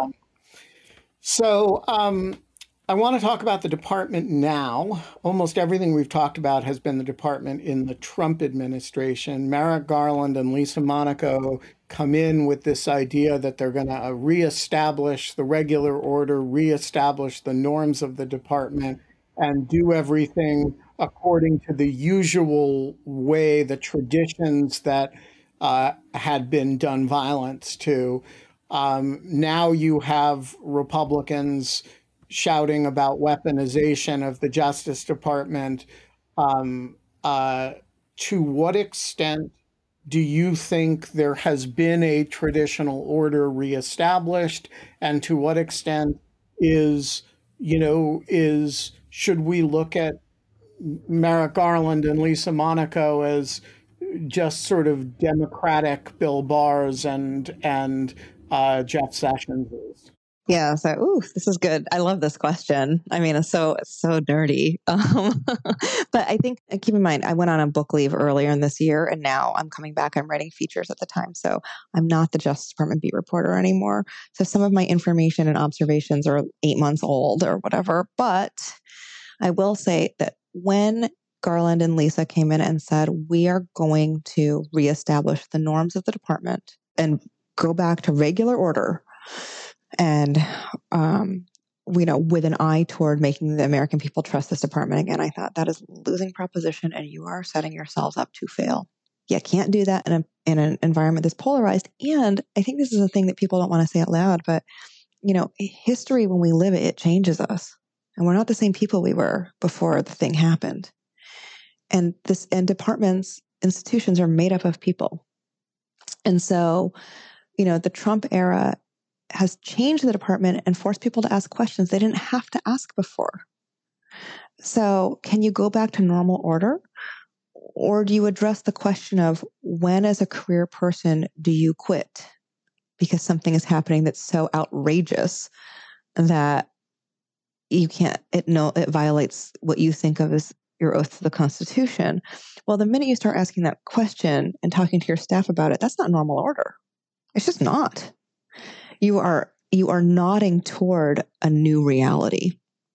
Speaker 1: So I want to talk about the department now. Almost everything we've talked about has been the department in the Trump administration. Merrick Garland and Lisa Monaco come in with this idea that they're going to reestablish the regular order, reestablish the norms of the department, and do everything according to the usual way, the traditions that had been done violence to. Now you have Republicans shouting about weaponization of the Justice Department. To what extent do you think there has been a traditional order reestablished? And to what extent should we look at Merrick Garland and Lisa Monaco as just sort of Democratic Bill Barrs and Jeff Sessions is?
Speaker 3: Yeah. So, this is good. I love this question. I mean, it's so nerdy. But I think, keep in mind, I went on a book leave earlier in this year, and now I'm coming back. I'm writing features at the time. So I'm not the Justice Department beat reporter anymore. So some of my information and observations are 8 months old or whatever. But I will say that when Garland and Lisa came in and said, we are going to reestablish the norms of the department and go back to regular order, and, with an eye toward making the American people trust this department again, I thought that is a losing proposition and you are setting yourselves up to fail. You can't do that in an environment that's polarized. And I think this is a thing that people don't want to say out loud, but, history, when we live it, it changes us. And we're not the same people we were before the thing happened. And departments, institutions are made up of people. And so, the Trump era has changed the department and forced people to ask questions they didn't have to ask before. So can you go back to normal order? Or do you address the question of when, as a career person, do you quit because something is happening that's so outrageous that you can't, it violates what you think of as your oath to the Constitution? Well, the minute you start asking that question and talking to your staff about it, that's not normal order. It's just not. You are nodding toward a new reality.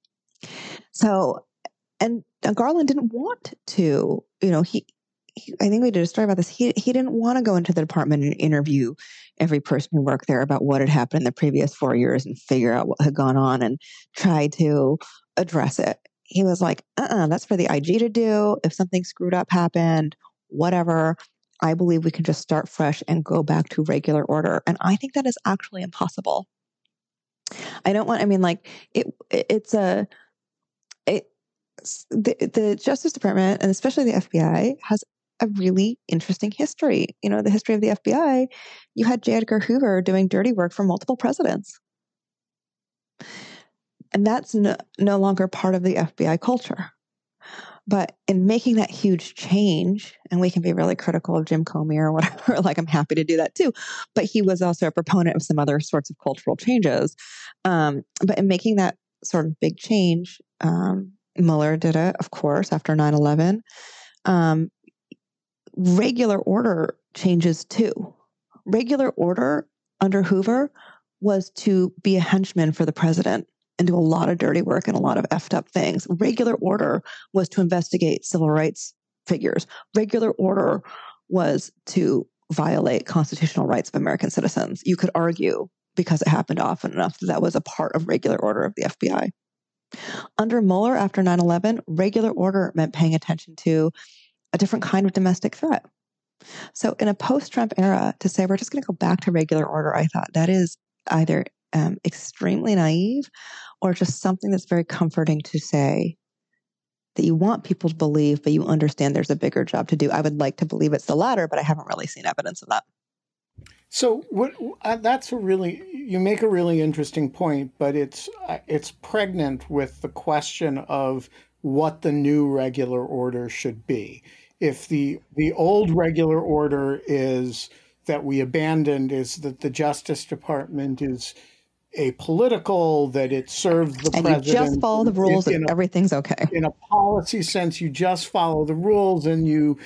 Speaker 3: So, and Garland didn't want to, I think we did a story about this. He didn't want to go into the department and interview every person who worked there about what had happened in the previous 4 years and figure out what had gone on and try to address it. He was like, that's for the IG to do. If something screwed up happened, whatever, I believe we can just start fresh and go back to regular order. And I think that is actually impossible. The Justice Department, and especially the FBI, has a really interesting history. The history of the FBI, you had J. Edgar Hoover doing dirty work for multiple presidents. And that's no longer part of the FBI culture. But in making that huge change, and we can be really critical of Jim Comey or whatever, like I'm happy to do that too, but he was also a proponent of some other sorts of cultural changes. But in making that sort of big change, Mueller did it, of course, after 9/11. Regular order changes too. Regular order under Hoover was to be a henchman for the president and do a lot of dirty work and a lot of effed up things. Regular order was to investigate civil rights figures. Regular order was to violate constitutional rights of American citizens. You could argue, because it happened often enough, that was a part of regular order of the FBI. Under Mueller, after 9/11, regular order meant paying attention to a different kind of domestic threat. So in a post-Trump era, to say we're just going to go back to regular order, I thought that is either extremely naive or just something that's very comforting to say that you want people to believe, but you understand there's a bigger job to do. I would like to believe it's the latter, but I haven't really seen evidence of that.
Speaker 1: So you make a really interesting point, but it's pregnant with the question of what the new regular order should be. If the old regular order is that we abandoned is that the Justice Department is apolitical, that it serves the president.
Speaker 3: And you just follow the rules and everything's okay.
Speaker 1: In a policy sense, you just follow the rules and you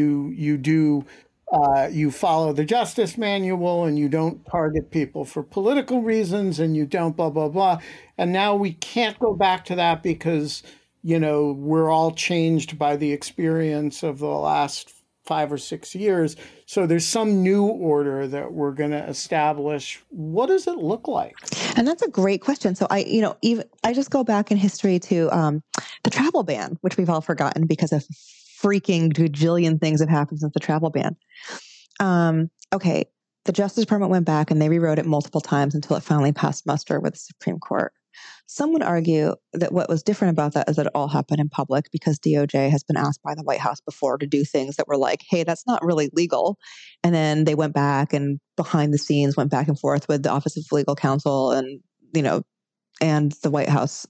Speaker 1: follow the justice manual and you don't target people for political reasons and you don't blah, blah, blah. And now we can't go back to that because, we're all changed by the experience of the last 5 or 6 years. So there's some new order that we're going to establish. What does it look like?
Speaker 3: And that's a great question. So I just go back in history to the travel ban, which we've all forgotten because of freaking gajillion things have happened since the travel ban. Okay, the Justice Department went back and they rewrote it multiple times until it finally passed muster with the Supreme Court. Some would argue that what was different about that is that it all happened in public because DOJ has been asked by the White House before to do things that were like, hey, that's not really legal. And then they went back and behind the scenes went back and forth with the Office of Legal Counsel and, and the White House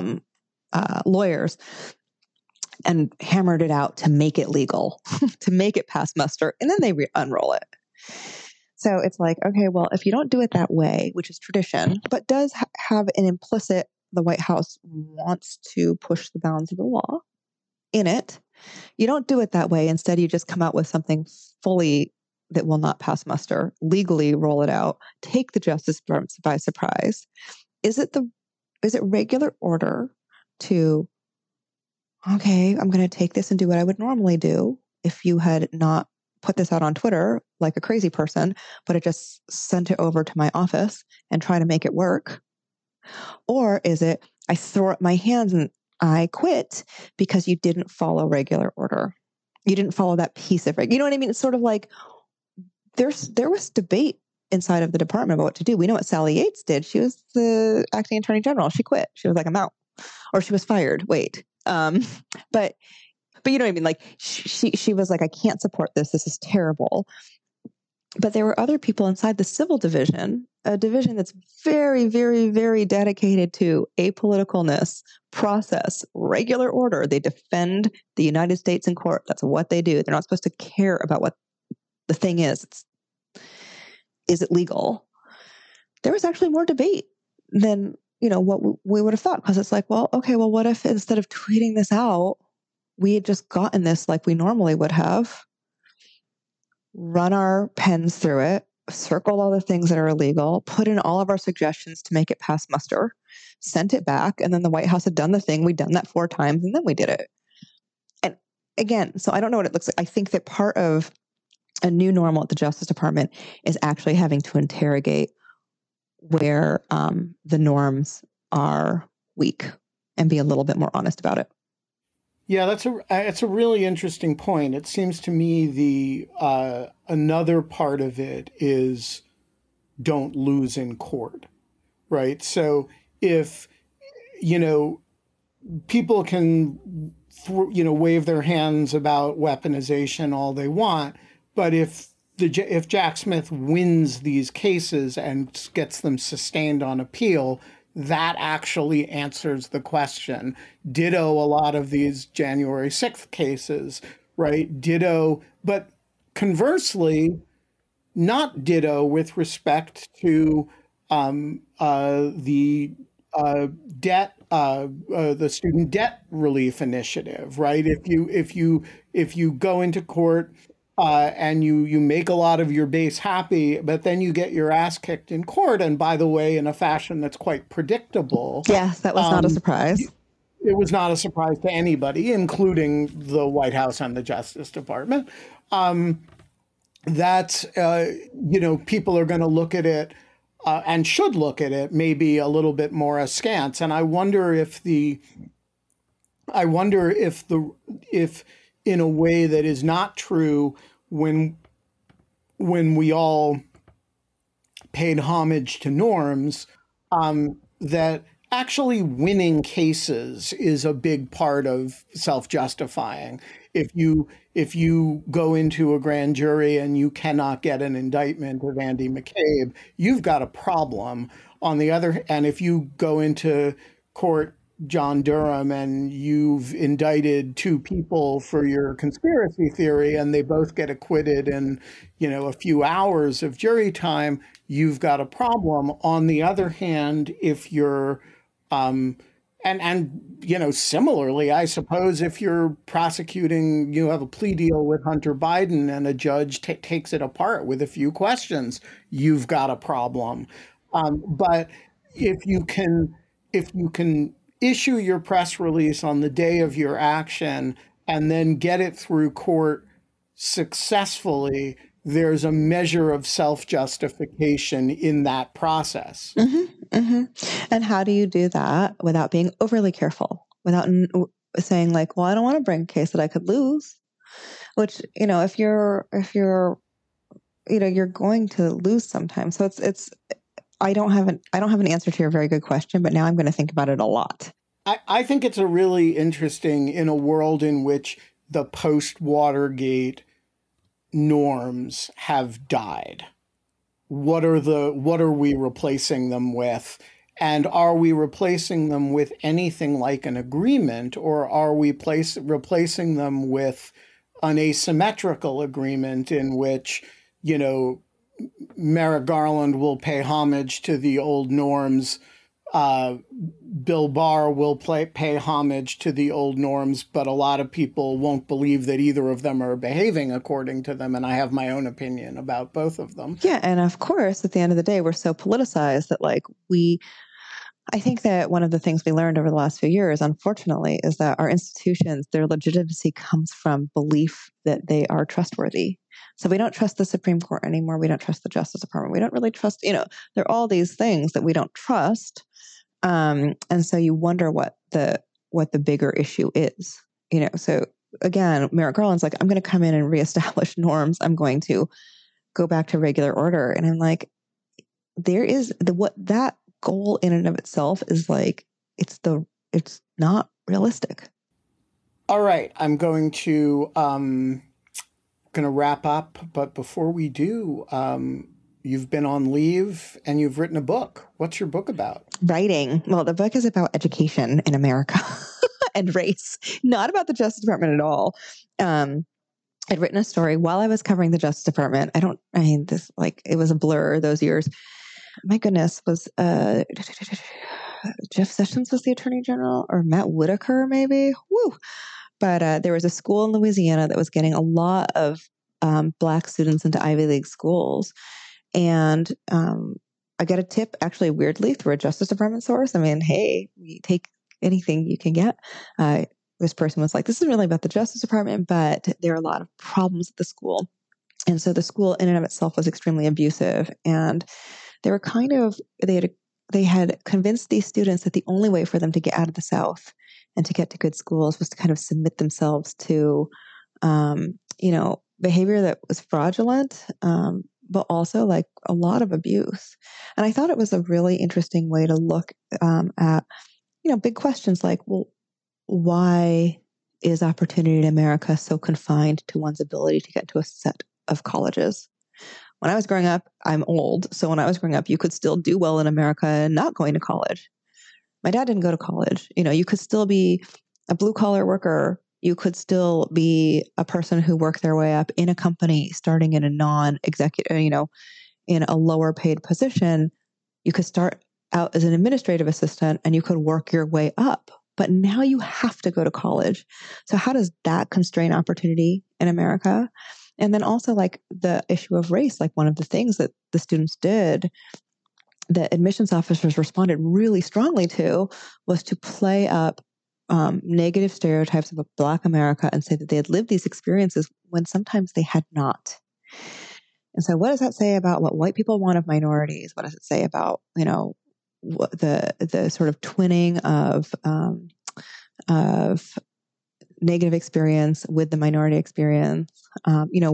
Speaker 3: lawyers and hammered it out to make it legal, to make it pass muster. And then they unroll it. So it's like, okay, well, if you don't do it that way, which is tradition, but does have an implicit, the White House wants to push the bounds of the law in it, you don't do it that way. Instead, you just come out with something fully that will not pass muster, legally roll it out, take the Justice Department by surprise. Is it regular order to, okay, I'm going to take this and do what I would normally do if you had not put this out on Twitter like a crazy person, but I just sent it over to my office and try to make it work? Or is it, I throw up my hands and I quit because you didn't follow regular order. You didn't follow that piece of you know what I mean? It's sort of like there was debate inside of the department about what to do. We know what Sally Yates did. She was the acting attorney general. She quit. She was like, I'm out. Or she was fired. Wait. But you know what I mean? Like she was like, I can't support this. This is terrible. But there were other people inside the civil division, a division that's very, very, very dedicated to apoliticalness, process, regular order. They defend the United States in court. That's what they do. They're not supposed to care about what the thing is. Is it legal? There was actually more debate than, what we would have thought. Because it's like, well, okay, well, what if instead of tweeting this out, we had just gotten this like we normally would have, run our pens through it, circled all the things that are illegal, put in all of our suggestions to make it pass muster, sent it back, and then the White House had done the thing. We'd done that 4 times, and then we did it. And again, so I don't know what it looks like. I think that part of a new normal at the Justice Department is actually having to interrogate where the norms are weak and be a little bit more honest about it.
Speaker 1: Yeah, it's a really interesting point. It seems to me the another part of it is don't lose in court, right? So if people can wave their hands about weaponization all they want, but if Jack Smith wins these cases and gets them sustained on appeal, that actually answers the question. Ditto a lot of these January 6th cases, right? Ditto, but conversely, not ditto with respect to the student debt relief initiative, right? If you go into court and you make a lot of your base happy, but then you get your ass kicked in court. And by the way, in a fashion that's quite predictable.
Speaker 3: Yes, that was not a surprise.
Speaker 1: It was not a surprise to anybody, including the White House and the Justice Department. That people are going to look at it and should look at it maybe a little bit more askance. And I wonder if in a way that is not true when when we all paid homage to norms, that actually winning cases is a big part of self-justifying. If you go into a grand jury and you cannot get an indictment of Andy McCabe, you've got a problem. On the other, and if you go into court, John Durham, and you've indicted two people for your conspiracy theory and they both get acquitted in, a few hours of jury time, you've got a problem. On the other hand, if you're similarly, I suppose if you're prosecuting, you have a plea deal with Hunter Biden and a judge takes it apart with a few questions, you've got a problem. But if you can issue your press release on the day of your action and then get it through court successfully, there's a measure of self-justification in that process.
Speaker 3: Mm-hmm, mm-hmm. And how do you do that without being overly careful, without saying like, well, I don't want to bring a case that I could lose, which, if you're going to lose sometimes. So I don't have an answer to your very good question, but now I'm going to think about it a lot.
Speaker 1: I think it's a really interesting, in a world in which the post-Watergate norms have died. What are we replacing them with? And are we replacing them with anything like an agreement, or are we replacing them with an asymmetrical agreement in which, Merrick Garland will pay homage to the old norms, Bill Barr will pay homage to the old norms, but a lot of people won't believe that either of them are behaving according to them. And I have my own opinion about both of them.
Speaker 3: Yeah. And of course, at the end of the day, we're so politicized that I think that one of the things we learned over the last few years, unfortunately, is that our institutions, their legitimacy comes from belief that they are trustworthy. So we don't trust the Supreme Court anymore. We don't trust the Justice Department. We don't really trust, there are all these things that we don't trust. And so you wonder what the bigger issue is, So again, Merrick Garland's like, I'm going to come in and reestablish norms. I'm going to go back to regular order. And I'm like, there is that goal in and of itself is like, it's not realistic.
Speaker 1: All right. I'm going to wrap up. But before we do, you've been on leave and you've written a book. What's your book about?
Speaker 3: Writing. Well, the book is about education in America and race, not about the Justice Department at all. I'd written a story while I was covering the Justice Department. It was a blur those years. My goodness, was Jeff Sessions was the Attorney General, or Matt Whitaker maybe? Woo! But there was a school in Louisiana that was getting a lot of Black students into Ivy League schools. And I got a tip, actually, weirdly, through a Justice Department source. I mean, hey, you take anything you can get. This person was like, this isn't really about the Justice Department, but there are a lot of problems at the school. And so the school in and of itself was extremely abusive. And they were they had convinced these students that the only way for them to get out of the South and to get to good schools was to kind of submit themselves to, behavior that was fraudulent, but also like a lot of abuse. And I thought it was a really interesting way to look at, big questions like, well, why is opportunity in America so confined to one's ability to get to a set of colleges? When I was growing up, I'm old. So when I was growing up, you could still do well in America not going to college. My dad didn't go to college. You could still be a blue collar worker. You could still be a person who worked their way up in a company, starting in a non-executive, in a lower paid position. You could start out as an administrative assistant and you could work your way up. But now you have to go to college. So how does that constrain opportunity in America? And then also like the issue of race, like one of the things that the students did that admissions officers responded really strongly to was to play up negative stereotypes of Black America and say that they had lived these experiences when sometimes they had not. And so what does that say about what white people want of minorities? What does it say about, the sort of twinning of negative experience with the minority experience? When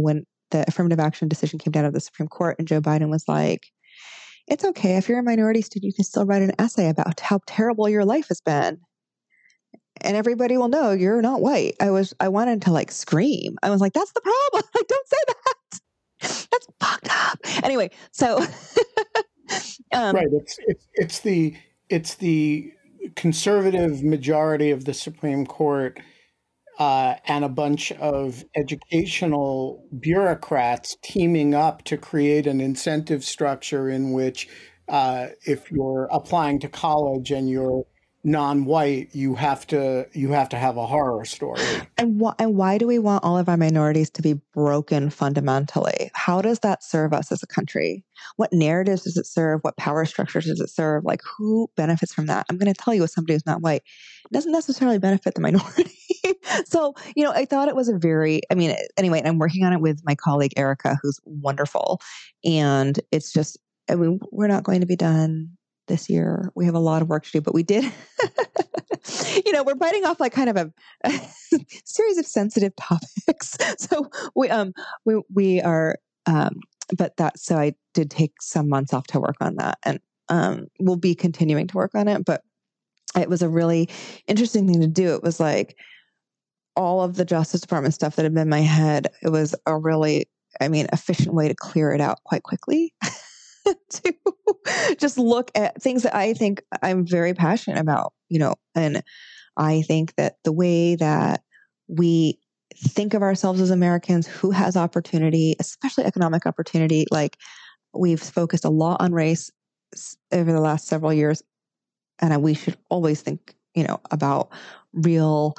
Speaker 3: the affirmative action decision came down to the Supreme Court, and Joe Biden was like, it's okay. If you're a minority student, you can still write an essay about how terrible your life has been. And everybody will know you're not white. I wanted to like scream. I was like, that's the problem. Like, don't say that. That's fucked up. Anyway, so
Speaker 1: right. It's the conservative majority of the Supreme Court and a bunch of educational bureaucrats teaming up to create an incentive structure in which if you're applying to college and you're non-white, you have to have a horror story.
Speaker 3: And why do we want all of our minorities to be broken fundamentally? How does that serve us as a country? What narratives does it serve? What power structures does it serve? Like, who benefits from that? I'm going to tell you, as somebody who's not white, it doesn't necessarily benefit the minority. So, I thought it was anyway, and I'm working on it with my colleague, Erica, who's wonderful. And it's just, we're not going to be done this year. We have a lot of work to do, but we did, we're biting off like kind of a series of sensitive topics. So we are, so I did take some months off to work on that, and we'll be continuing to work on it, but it was a really interesting thing to do. It was like all of the Justice Department stuff that had been in my head. It was a really, efficient way to clear it out quite quickly. To just look at things that I think I'm very passionate about, and I think that the way that we think of ourselves as Americans, who has opportunity, especially economic opportunity, like we've focused a lot on race over the last several years, and we should always think, about real,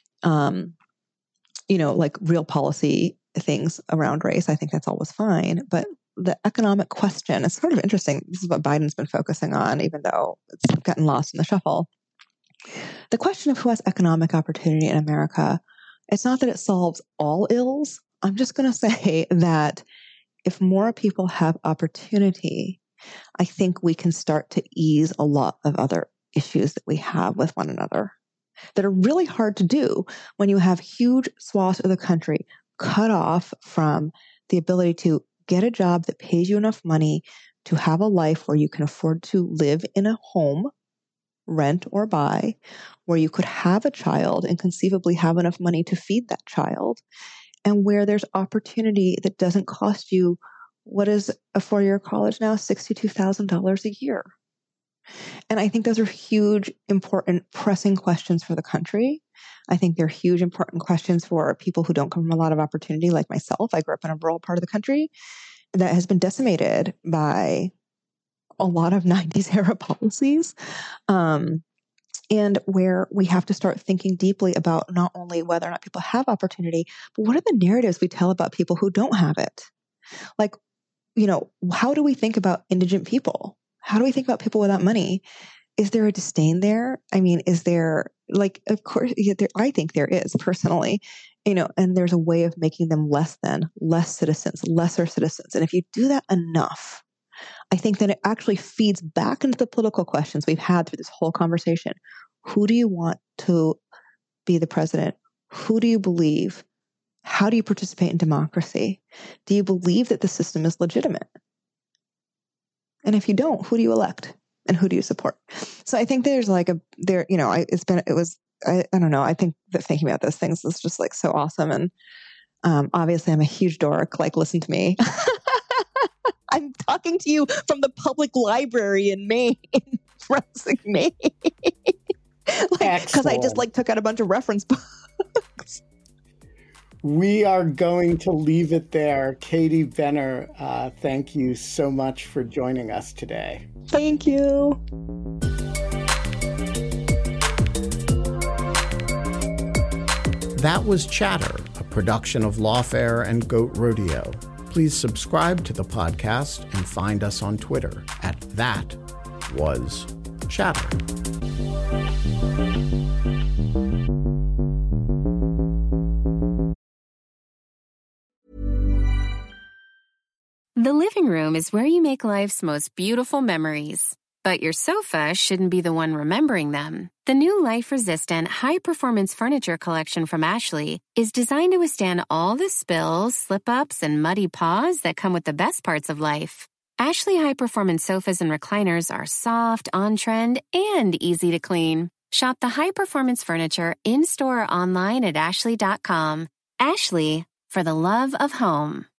Speaker 3: like real policy things around race. I think that's always fine, but the economic question is sort of interesting. This is what Biden's been focusing on, even though it's gotten lost in the shuffle. The question of who has economic opportunity in America, it's not that it solves all ills. I'm just going to say that if more people have opportunity, I think we can start to ease a lot of other issues that we have with one another that are really hard to do when you have huge swaths of the country cut off from the ability to get a job that pays you enough money to have a life where you can afford to live in a home, rent or buy, where you could have a child and conceivably have enough money to feed that child, and where there's opportunity that doesn't cost you, what is a 4-year college now? $62,000 a year. And I think those are huge, important, pressing questions for the country. I think they're huge, important questions for people who don't come from a lot of opportunity, like myself. I grew up in a rural part of the country that has been decimated by a lot of 90s era policies, and where we have to start thinking deeply about not only whether or not people have opportunity, but what are the narratives we tell about people who don't have it? Like, how do we think about indigent people? How do we think about people without money? Is there a disdain there? Is there, like, of course, I think there is personally, and there's a way of making them lesser citizens. And if you do that enough, I think then it actually feeds back into the political questions we've had through this whole conversation. Who do you want to be the president? Who do you believe? How do you participate in democracy? Do you believe that the system is legitimate? And if you don't, who do you elect? And who do you support? So I think there's like I don't know. I think that thinking about those things is just like so awesome. And obviously I'm a huge dork, like listen to me. I'm talking to you from the public library in Maine, Maine. Because I just took out a bunch of reference books.
Speaker 1: We are going to leave it there. Katie Benner, thank you so much for joining us today.
Speaker 3: Thank you.
Speaker 1: That was Chatter, a production of Lawfare and Goat Rodeo. Please subscribe to the podcast and find us on Twitter at @ThatWasChatter.
Speaker 6: The living room is where you make life's most beautiful memories. But your sofa shouldn't be the one remembering them. The new life-resistant, high-performance furniture collection from Ashley is designed to withstand all the spills, slip-ups, and muddy paws that come with the best parts of life. Ashley high-performance sofas and recliners are soft, on-trend, and easy to clean. Shop the high-performance furniture in-store or online at ashley.com. Ashley, for the love of home.